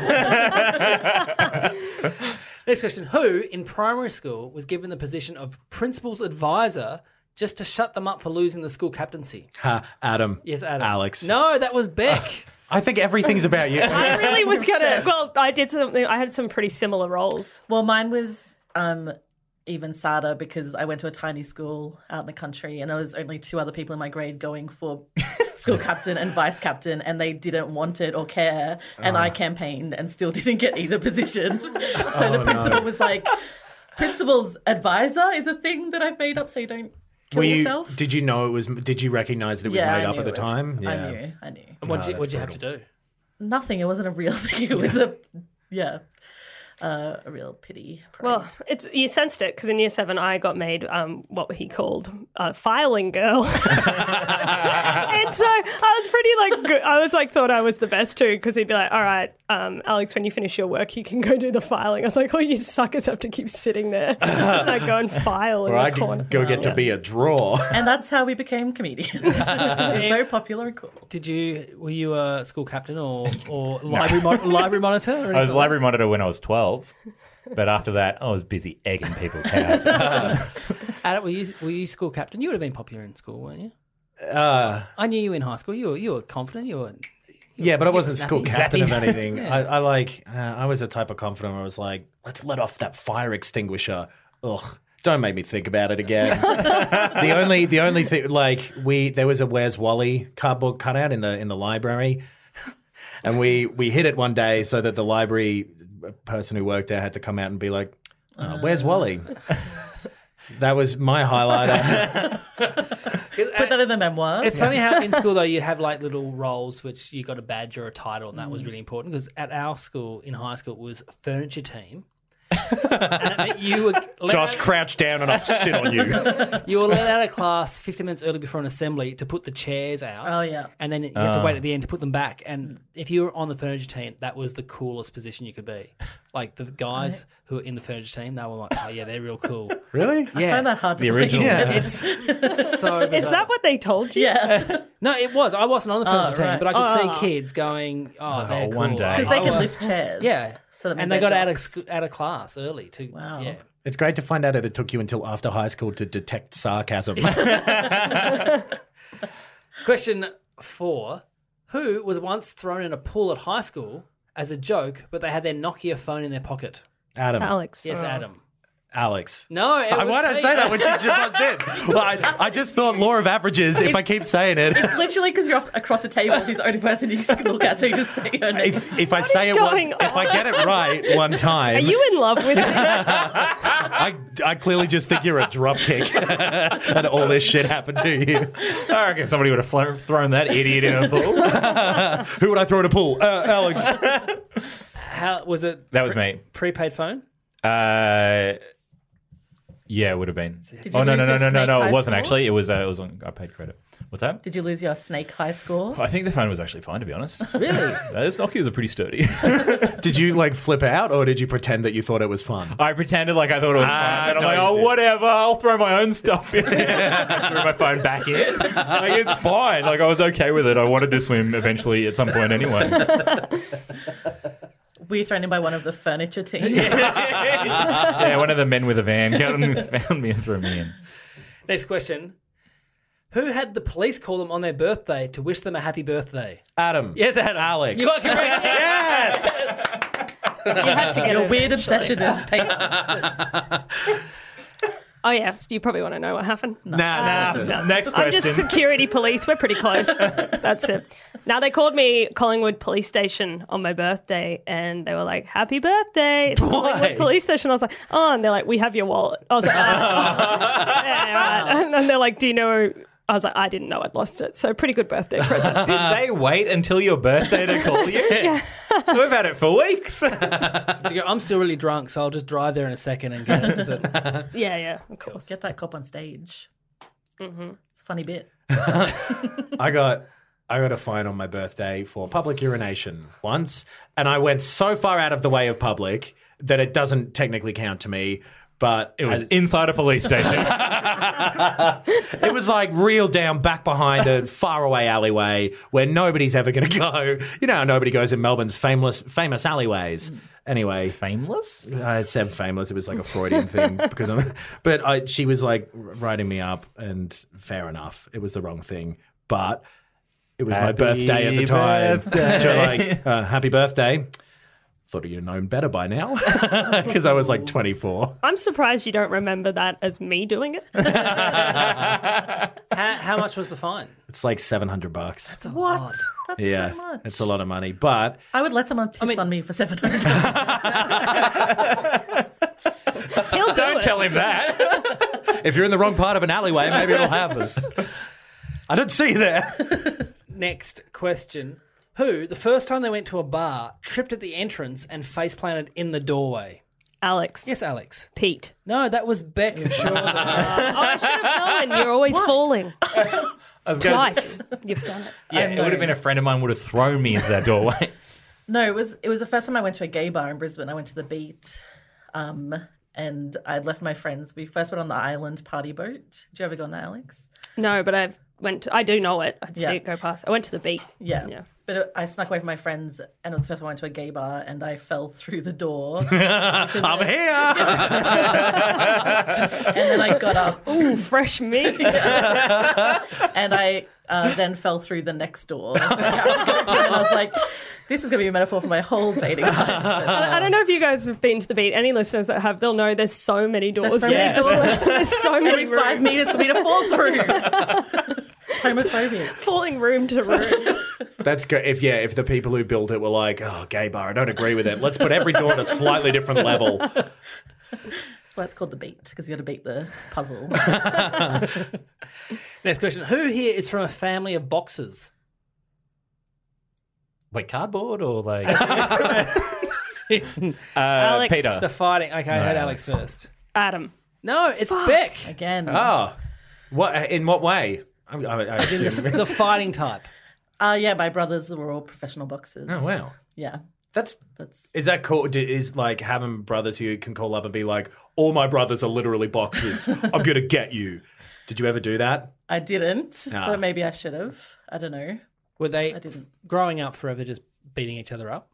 Speaker 5: Next question. Who in primary school was given the position of principal's advisor just to shut them up for losing the school captaincy?
Speaker 9: Ha, Adam.
Speaker 5: Yes, Adam.
Speaker 9: Alex.
Speaker 5: No, that was Beck.
Speaker 9: I think everything's about you.
Speaker 7: I really was gonna.
Speaker 8: Obsessed.
Speaker 7: Well, I did something. I had some pretty similar roles.
Speaker 8: Well, mine was um, even sadder because I went to a tiny school out in the country and there was only two other people in my grade going for school captain and vice captain and they didn't want it or care. And I campaigned and still didn't get either position. So the principal was like, principal's advisor is a thing that I've made up so you don't kill
Speaker 9: Were you,
Speaker 8: yourself.
Speaker 9: did you know it was? Did you recognize that it was
Speaker 8: yeah,
Speaker 9: made
Speaker 8: I
Speaker 9: up
Speaker 8: knew
Speaker 9: at the
Speaker 8: it was-
Speaker 9: time?
Speaker 8: I knew, I knew.
Speaker 5: What'd, you,
Speaker 9: that's
Speaker 5: what'd you have to
Speaker 9: brutal.
Speaker 5: do?
Speaker 8: Nothing. It wasn't a real thing. It was a, yeah. uh, a real pity parade.
Speaker 7: Well, it's you sensed it because in year seven I got made um, what he called a filing girl, and so I was pretty like good. I was like thought I was the best too because he'd be like, "All right, um, Alex, when you finish your work, you can go do the filing." I was like, "Oh, you suckers have to keep sitting there, like go and file in
Speaker 9: Or I
Speaker 7: the corner."
Speaker 9: can go get to be a drawer.
Speaker 8: And that's how we became comedians. We're so popular and cool.
Speaker 5: Did you were you a school captain or or library mo- library monitor? Or
Speaker 6: I was
Speaker 5: anything?
Speaker 6: library monitor when I was twelve, but after that, I was busy egging people's houses.
Speaker 5: Adam, were you were you school captain? You would have been popular in school, weren't you?
Speaker 9: Uh,
Speaker 5: I knew you in high school. You were you were confident. You were.
Speaker 9: yeah, but I
Speaker 5: you were
Speaker 9: wasn't school
Speaker 5: snappy.
Speaker 9: captain of anything.
Speaker 5: Yeah.
Speaker 9: I, I like. Uh, I was the type of confident where I was like, let's let off that fire extinguisher. Ugh. Don't make me think about it again. the only, the only thing, like we, there was a Where's Wally cardboard cutout in the in the library, and we we hid it one day so that the library person who worked there had to come out and be like, oh, "Where's Wally?" That was my highlighter.
Speaker 8: Put that in the memoir.
Speaker 5: It's funny how in school though you have like little roles which you got a badge or a title, and that was really important because at our school in high school it was furniture team. And it meant you were let
Speaker 9: Josh,
Speaker 5: out,
Speaker 9: crouch down and I'll sit on you.
Speaker 5: you were let out of class fifteen minutes early before an assembly to put the chairs out.
Speaker 8: Oh, yeah.
Speaker 5: And then you had to
Speaker 6: Oh.
Speaker 5: wait at the end to put them back. And if you were on the furniture team, that was the coolest position you could be. Like the guys who were in the furniture team, they were like, "Oh yeah, they're real cool."
Speaker 9: Really?
Speaker 8: I
Speaker 5: Yeah,
Speaker 8: find that hard to
Speaker 6: The
Speaker 8: believe.
Speaker 6: original.
Speaker 9: Yeah.
Speaker 5: it's so.
Speaker 7: Is
Speaker 5: bizarre.
Speaker 7: that what they told you?
Speaker 8: Yeah,
Speaker 5: No, it was. I wasn't on the furniture team,
Speaker 8: right.
Speaker 5: but I could
Speaker 7: Oh.
Speaker 5: see kids going, "Oh, they're cool."
Speaker 6: one day.
Speaker 8: because they
Speaker 5: I
Speaker 8: can
Speaker 5: wa-
Speaker 8: lift chairs.
Speaker 5: Yeah,
Speaker 8: so that means
Speaker 5: and they
Speaker 8: they're
Speaker 5: got out of
Speaker 8: jocks.
Speaker 5: sc- out of class early too.
Speaker 8: Wow.
Speaker 5: Yeah.
Speaker 9: It's great to find out that it took you until after high school to detect sarcasm.
Speaker 5: Question four: Who was once thrown in a pool at high school as a joke, but they had their Nokia phone in their pocket?
Speaker 9: Adam.
Speaker 7: Alex.
Speaker 5: Yes,
Speaker 7: Oh.
Speaker 5: Adam.
Speaker 9: Alex.
Speaker 5: No, it
Speaker 9: I
Speaker 5: was
Speaker 9: why did I
Speaker 5: Pete.
Speaker 9: say that when she just buzzed in? Well, I, I just thought law of averages, if I keep saying it.
Speaker 8: It's literally because you're off across a table. She's the only person you can look at, so you just say her name.
Speaker 9: If, if I say
Speaker 7: is
Speaker 9: it one,
Speaker 7: going
Speaker 9: if I get it right one time,
Speaker 7: Are you in love with me?
Speaker 9: I, I clearly just think you're a dropkick and all this shit happened to you.
Speaker 6: I reckon somebody would have flo- thrown that idiot in a pool.
Speaker 9: Who would I throw in a pool? Uh, Alex.
Speaker 5: How was it?
Speaker 6: That was me.
Speaker 5: Prepaid phone.
Speaker 6: Uh, yeah, it would have been.
Speaker 8: Did you
Speaker 6: Oh no no
Speaker 8: lose
Speaker 6: no
Speaker 8: your
Speaker 6: no no
Speaker 8: Snake
Speaker 6: no!
Speaker 8: High
Speaker 6: It wasn't
Speaker 8: score?
Speaker 6: actually. It was. Uh, it was on. I paid credit. What's that?
Speaker 8: Did you lose your snake high score?
Speaker 6: I think the phone was actually fine, to be honest.
Speaker 5: Really?
Speaker 6: Those Nokias are pretty sturdy.
Speaker 9: Did you like flip out or did you pretend that you thought it was fun?
Speaker 6: I pretended like I thought it was
Speaker 9: Ah,
Speaker 6: fine. And I'm
Speaker 9: no,
Speaker 6: like,
Speaker 9: you
Speaker 6: oh,
Speaker 9: did.
Speaker 6: whatever. I'll throw my own stuff in. Threw my phone back in. Like, it's fine. Like, I was okay with it. I wanted to swim eventually at some point anyway.
Speaker 8: Were you thrown in by one of the furniture team?
Speaker 6: Yeah, one of the men with a van came and found me and threw me in.
Speaker 5: Next question: Who had the police call them on their birthday to wish them a happy birthday?
Speaker 9: Adam.
Speaker 5: Yes, Adam.
Speaker 9: Alex.
Speaker 5: You are correct.
Speaker 9: Yes.
Speaker 7: You had to get
Speaker 8: Your
Speaker 7: it
Speaker 8: weird
Speaker 7: eventually.
Speaker 8: obsession is pain.
Speaker 7: Oh yeah, so you probably want to know what happened.
Speaker 9: Nah, nah.
Speaker 6: Uh, Next
Speaker 7: I'm
Speaker 6: question.
Speaker 7: just security police. We're pretty close. That's it. Now they called me Collingwood Police Station on my birthday, and they were like, "Happy birthday!" It's Collingwood Police Station. I was like, "Oh," and they're like, "We have your wallet." I was like, "Oh, yeah, right." And then they're like, "Do you know?" I was like, "I didn't know I'd lost it." So pretty good birthday present.
Speaker 6: Did they wait until your birthday to call you? Yeah. We've had it for weeks.
Speaker 5: Did you go, I'm still really drunk, so I'll just drive there in a second and get it. Is it?
Speaker 7: Yeah, yeah, of course.
Speaker 8: Get that cop on stage. Mm-hmm. It's a funny bit.
Speaker 9: I got I got a fine on my birthday for public urination once, and I went so far out of the way of public that it doesn't technically count to me. But
Speaker 6: It was
Speaker 9: as-
Speaker 6: inside a police station.
Speaker 9: it was like real down back behind a faraway alleyway where nobody's ever going to go. You know how nobody goes in Melbourne's famous famous alleyways. Anyway,
Speaker 6: Fameless?
Speaker 9: I said famous. It was like a Freudian thing because I'm. But I, she was like writing me up, and fair enough, it was the wrong thing. But it was my
Speaker 6: Happy
Speaker 9: birthday at the time.
Speaker 6: birthday.
Speaker 9: So like, uh, happy birthday. Thought you'd known better by now because I was like twenty-four.
Speaker 7: I'm surprised you don't remember that as me doing it.
Speaker 5: how, how much was the fine?
Speaker 9: It's like seven hundred bucks.
Speaker 5: That's a
Speaker 8: What?
Speaker 5: lot.
Speaker 8: That's
Speaker 9: Yeah,
Speaker 8: so much.
Speaker 9: it's a lot of money. But
Speaker 8: I would let someone piss on me for seven hundred dollars.
Speaker 7: He'll do
Speaker 6: Don't
Speaker 7: it.
Speaker 6: tell him that.
Speaker 9: if you're in the wrong part of an alleyway, maybe it'll happen. I didn't see you there.
Speaker 5: Next question: Who, the first time they went to a bar, tripped at the entrance and face planted in the doorway?
Speaker 7: Alex.
Speaker 5: Yes, Alex.
Speaker 7: Pete.
Speaker 5: No, that was Beck. For sure.
Speaker 7: Oh, I should have known. You're always falling. Twice. You've done it.
Speaker 6: Yeah, it would have been a friend of mine would have thrown me into that doorway.
Speaker 8: No, it was it was the first time I went to a gay bar in Brisbane. I went to the Beat, um, and I'd left my friends. We first went on the Island party boat. Did you ever go on that, Alex?
Speaker 7: No, but I've went. To, I do know it. I'd
Speaker 8: Yeah.
Speaker 7: see it go past. I went to the Beat.
Speaker 8: Yeah.
Speaker 7: Yeah.
Speaker 8: But it, I snuck away from my friends, and it was the first time I went to a gay bar, and I fell through the door.
Speaker 9: I'm
Speaker 8: a,
Speaker 9: here.
Speaker 8: And then I got up.
Speaker 7: Ooh, fresh meat.
Speaker 8: And I uh, then fell through the next door. And I was like, this is going to be a metaphor for my whole dating life.
Speaker 7: I, I don't know if you guys have been to the Beat. Any listeners that have, they'll know there's so many doors.
Speaker 8: There's so many doors.
Speaker 7: There's so many
Speaker 8: Every
Speaker 7: rooms.
Speaker 8: five meters for me to fall through. Homophobic.
Speaker 7: Falling room to room.
Speaker 9: That's good. If yeah, if the people who built it were like, oh, gay bar, I don't agree with it. Let's put every door at a slightly different level.
Speaker 8: That's why it's called the Beat, because you got to beat the puzzle.
Speaker 5: Next question. Who here is from a family of boxers?
Speaker 6: Like cardboard or like
Speaker 5: uh,
Speaker 7: Alex.
Speaker 6: Peter?
Speaker 5: The fighting. Okay, I
Speaker 6: No,
Speaker 5: heard Alex
Speaker 6: Alex.
Speaker 5: first.
Speaker 7: Adam.
Speaker 5: No, it's Beck.
Speaker 8: Again.
Speaker 9: Oh, what? In what way? I, I, I assume.
Speaker 5: The fighting type.
Speaker 8: Uh, yeah, my brothers were all professional boxers.
Speaker 9: Oh wow.
Speaker 8: Yeah.
Speaker 9: That's
Speaker 8: That's
Speaker 9: is that cool? Do- Is like having brothers who can call up and be like, all my brothers are literally boxers. I'm gonna get you. Did you ever do that?
Speaker 8: I didn't,
Speaker 9: Ah.
Speaker 8: but maybe I should have. I don't know.
Speaker 5: Were they
Speaker 8: I didn't.
Speaker 5: growing up forever just beating each other up?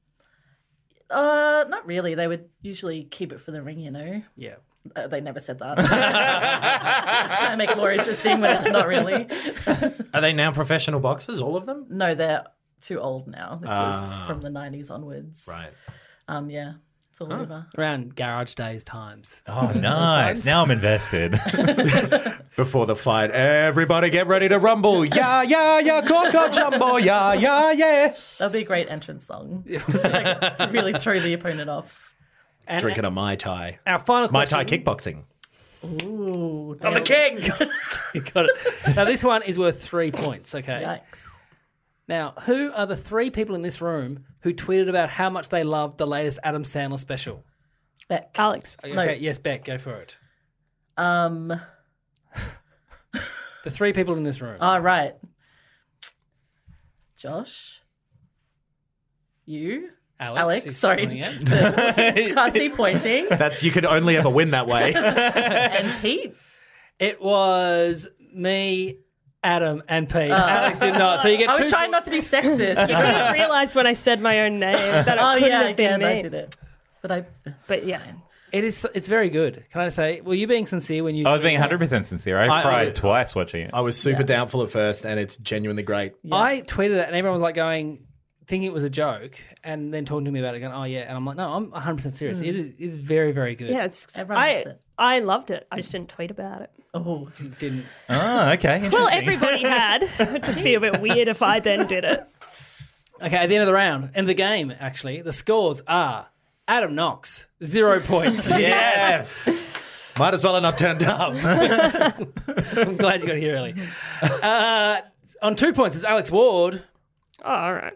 Speaker 8: Uh, not really. They would usually keep it for the ring, you know.
Speaker 5: Yeah.
Speaker 8: Uh, they never said that. Trying to make it more interesting, but it's not really.
Speaker 9: Are they now professional boxers? All of them?
Speaker 8: No, they're too old now. This was
Speaker 9: Ah.
Speaker 8: from the nineties onwards.
Speaker 9: Right.
Speaker 8: Um. Yeah. It's all over.
Speaker 5: Around garage days times.
Speaker 6: Oh, nice. Now I'm invested.
Speaker 9: Before the fight, everybody get ready to rumble. Yeah, yeah, yeah, Coco Jumbo. Yeah, yeah, yeah.
Speaker 8: That'd be a great entrance song. Like, really throw the opponent off.
Speaker 5: And
Speaker 9: Drinking a Mai Tai.
Speaker 5: our final
Speaker 9: Mai
Speaker 5: question.
Speaker 9: Tai kickboxing.
Speaker 8: Ooh.
Speaker 9: I'm the king.
Speaker 5: You got it. Now, this one is worth three points, okay?
Speaker 8: Yikes.
Speaker 5: Now, who are the three people in this room who tweeted about how much they loved the latest Adam Sandler special?
Speaker 8: Beck.
Speaker 7: Alex.
Speaker 5: Okay,
Speaker 8: No.
Speaker 5: yes, Beck, go for it.
Speaker 8: Um.
Speaker 5: The three people in this room.
Speaker 8: All right. Josh. You.
Speaker 5: Alex.
Speaker 8: Alex.
Speaker 5: is
Speaker 8: Sorry.
Speaker 5: pointing at-
Speaker 8: The- Can't see pointing.
Speaker 9: That's you could only ever win that way.
Speaker 8: And Pete.
Speaker 5: It was me, Adam, and Pete. Alex did not. So you get
Speaker 8: I was
Speaker 5: two
Speaker 8: trying not to be sexist.
Speaker 7: I didn't realise when I said my own name that it
Speaker 8: Oh
Speaker 7: couldn't
Speaker 8: yeah,
Speaker 7: have been
Speaker 8: again,
Speaker 7: me.
Speaker 8: I did it. But I.
Speaker 7: But yes.
Speaker 5: It is. It's very good. Can I say? Were you being sincere when you?
Speaker 6: I was being one hundred percent sincere. I,
Speaker 9: I-
Speaker 6: cried
Speaker 9: I-
Speaker 6: twice watching it.
Speaker 9: I was super
Speaker 8: Yeah.
Speaker 9: doubtful at first, and it's genuinely great.
Speaker 5: I tweeted it, and everyone was like going, thinking it was a joke, and then talking to me about it, going, "Oh yeah," and I'm like, "No, I'm one hundred percent serious. It is. It is very, very good."
Speaker 7: Yeah, it's.
Speaker 8: Everyone
Speaker 7: I,
Speaker 8: loves it.
Speaker 7: I loved it. I just didn't tweet about it.
Speaker 8: Oh,
Speaker 5: Didn't.
Speaker 6: Oh, okay.
Speaker 7: Well,
Speaker 6: Interesting.
Speaker 7: everybody had. It'd just be a bit weird if I then did it.
Speaker 5: Okay, at the end of the round, end of the game, actually, the scores are Adam Knox, zero points.
Speaker 9: Yes. Might as well have not turned up.
Speaker 5: I'm glad you got here early. Uh, on two points is Alex Ward.
Speaker 7: Oh, all right.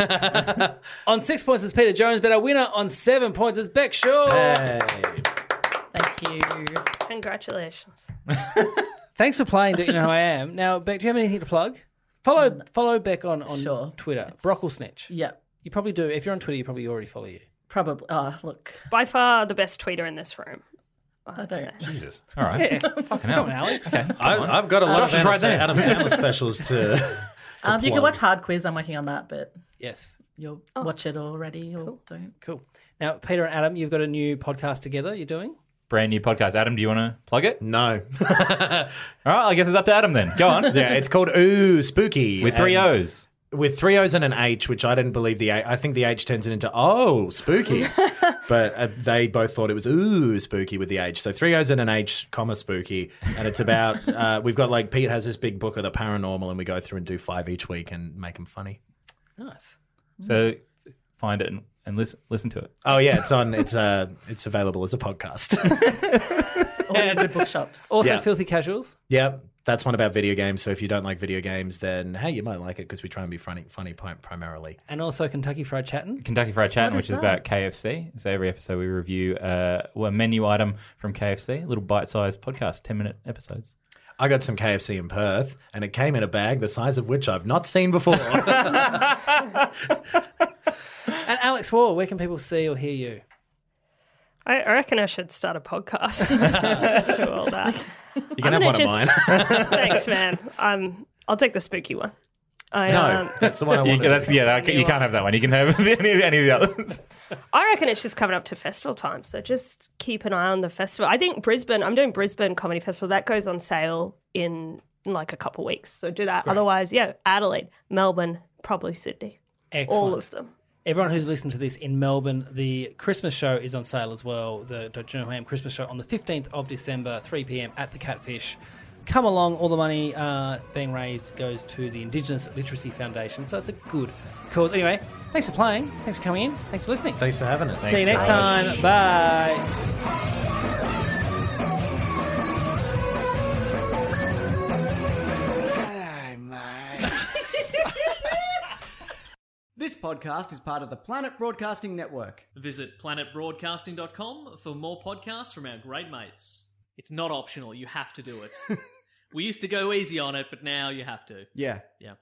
Speaker 5: On six points is Peter Jones, but our winner on seven points is Beck Shaw.
Speaker 9: Hey.
Speaker 8: thank you.
Speaker 7: Congratulations.
Speaker 5: Thanks for playing Don't You Know Who I Am. Now, Beck, do you have anything to plug? Follow follow Beck on, on
Speaker 8: Sure.
Speaker 5: Twitter. Brockle Snitch.
Speaker 8: Yeah,
Speaker 5: You probably do. If you're on Twitter, you probably already follow you.
Speaker 8: probably. Oh, look.
Speaker 7: By far the best tweeter in this room.
Speaker 8: I
Speaker 7: I'd
Speaker 8: don't.
Speaker 7: say.
Speaker 6: Jesus. All right. Fucking hell.
Speaker 5: Come on, Alex.
Speaker 6: Okay.
Speaker 9: I, I've got a lot
Speaker 6: Josh
Speaker 9: of
Speaker 6: is right
Speaker 9: Adam,
Speaker 6: there.
Speaker 9: Adam Sandler specials to.
Speaker 8: Um, you can
Speaker 9: plug.
Speaker 8: watch Hard Quiz. I'm working on that, but
Speaker 5: Yes.
Speaker 8: you'll watch it already or don't.
Speaker 5: Cool. Now, Peter and Adam, you've got a new podcast together you're doing?
Speaker 6: Brand new podcast. Adam, do you want to plug it?
Speaker 9: No.
Speaker 6: All right. I guess it's up to Adam then. Go on.
Speaker 9: Yeah, it's called Ooh Spooky.
Speaker 6: With three
Speaker 9: and-
Speaker 6: O's.
Speaker 9: With three O's and an H, which I didn't believe the H. I think the H turns it into, oh, spooky. But uh, they both thought it was, ooh, spooky with the H. So three O's and an H, comma, spooky. And it's about, uh, we've got like, Pete has this big book of the paranormal, and we go through and do five each week and make them funny.
Speaker 5: Nice.
Speaker 6: So find it and, and listen, listen to it.
Speaker 9: Oh, yeah, it's on, it's uh, it's available as a podcast.
Speaker 8: All your good bookshops.
Speaker 5: Also,
Speaker 9: Yeah.
Speaker 5: Filthy Casuals.
Speaker 9: Yep. That's one about video games. So if you don't like video games, then hey, you might like it because we try and be funny, funny pri- primarily.
Speaker 5: And also Kentucky Fried Chattin'.
Speaker 6: Kentucky Fried Chattin',
Speaker 5: What
Speaker 6: which
Speaker 5: is
Speaker 6: is
Speaker 5: that?
Speaker 6: about K F C. So every episode we review uh, well, a menu item from K F C, a little bite-sized podcast, ten-minute episodes.
Speaker 9: I got some K F C in Perth, and it came in a bag the size of which I've not seen before.
Speaker 5: And Alex Wall, where can people see or hear you?
Speaker 7: I I reckon I should start a podcast. to do all that.
Speaker 9: You can
Speaker 7: I'm
Speaker 9: have
Speaker 7: gonna
Speaker 9: one
Speaker 7: just-
Speaker 9: of mine.
Speaker 7: Thanks, man. Um, I'll take the spooky one. I,
Speaker 9: No,
Speaker 7: um,
Speaker 9: that's the one I
Speaker 6: You,
Speaker 9: wanted.
Speaker 6: that's, yeah, that, you can't have that one. You can have any, any of the others.
Speaker 7: I reckon it's just coming up to festival time, so just keep an eye on the festival. I think Brisbane, I'm doing Brisbane Comedy Festival. That goes on sale in, in like a couple of weeks, so do that.
Speaker 5: Great.
Speaker 7: Otherwise, yeah, Adelaide, Melbourne, probably Sydney.
Speaker 5: Excellent.
Speaker 7: All of them.
Speaker 5: Everyone who's listened to this in Melbourne, the Christmas show is on sale as well. The Doctor No Ham Christmas show on the fifteenth of December, three p.m. at the Catfish. Come along. All the money uh, being raised goes to the Indigenous Literacy Foundation. So it's a good cause. Anyway, thanks for playing. Thanks for coming in. Thanks for listening.
Speaker 9: Thanks for having us.
Speaker 5: See you next time. Bye.
Speaker 3: This podcast is part of the Planet Broadcasting Network.
Speaker 4: Visit planet broadcasting dot com for more podcasts from our great mates. It's not optional, you have to do it. We used to go easy on it, but now you have to.
Speaker 3: Yeah.
Speaker 4: Yeah.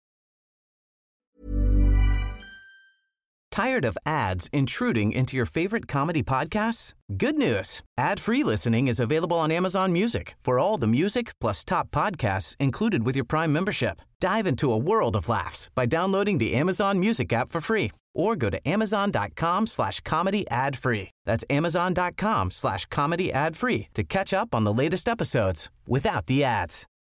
Speaker 13: Tired of ads intruding into your favorite comedy podcasts? Good news. Ad-free listening is available on Amazon Music for all the music plus top podcasts included with your Prime membership. Dive into a world of laughs by downloading the Amazon Music app for free or go to amazon.com slash comedy ad free. That's amazon.com slash comedy ad free to catch up on the latest episodes without the ads.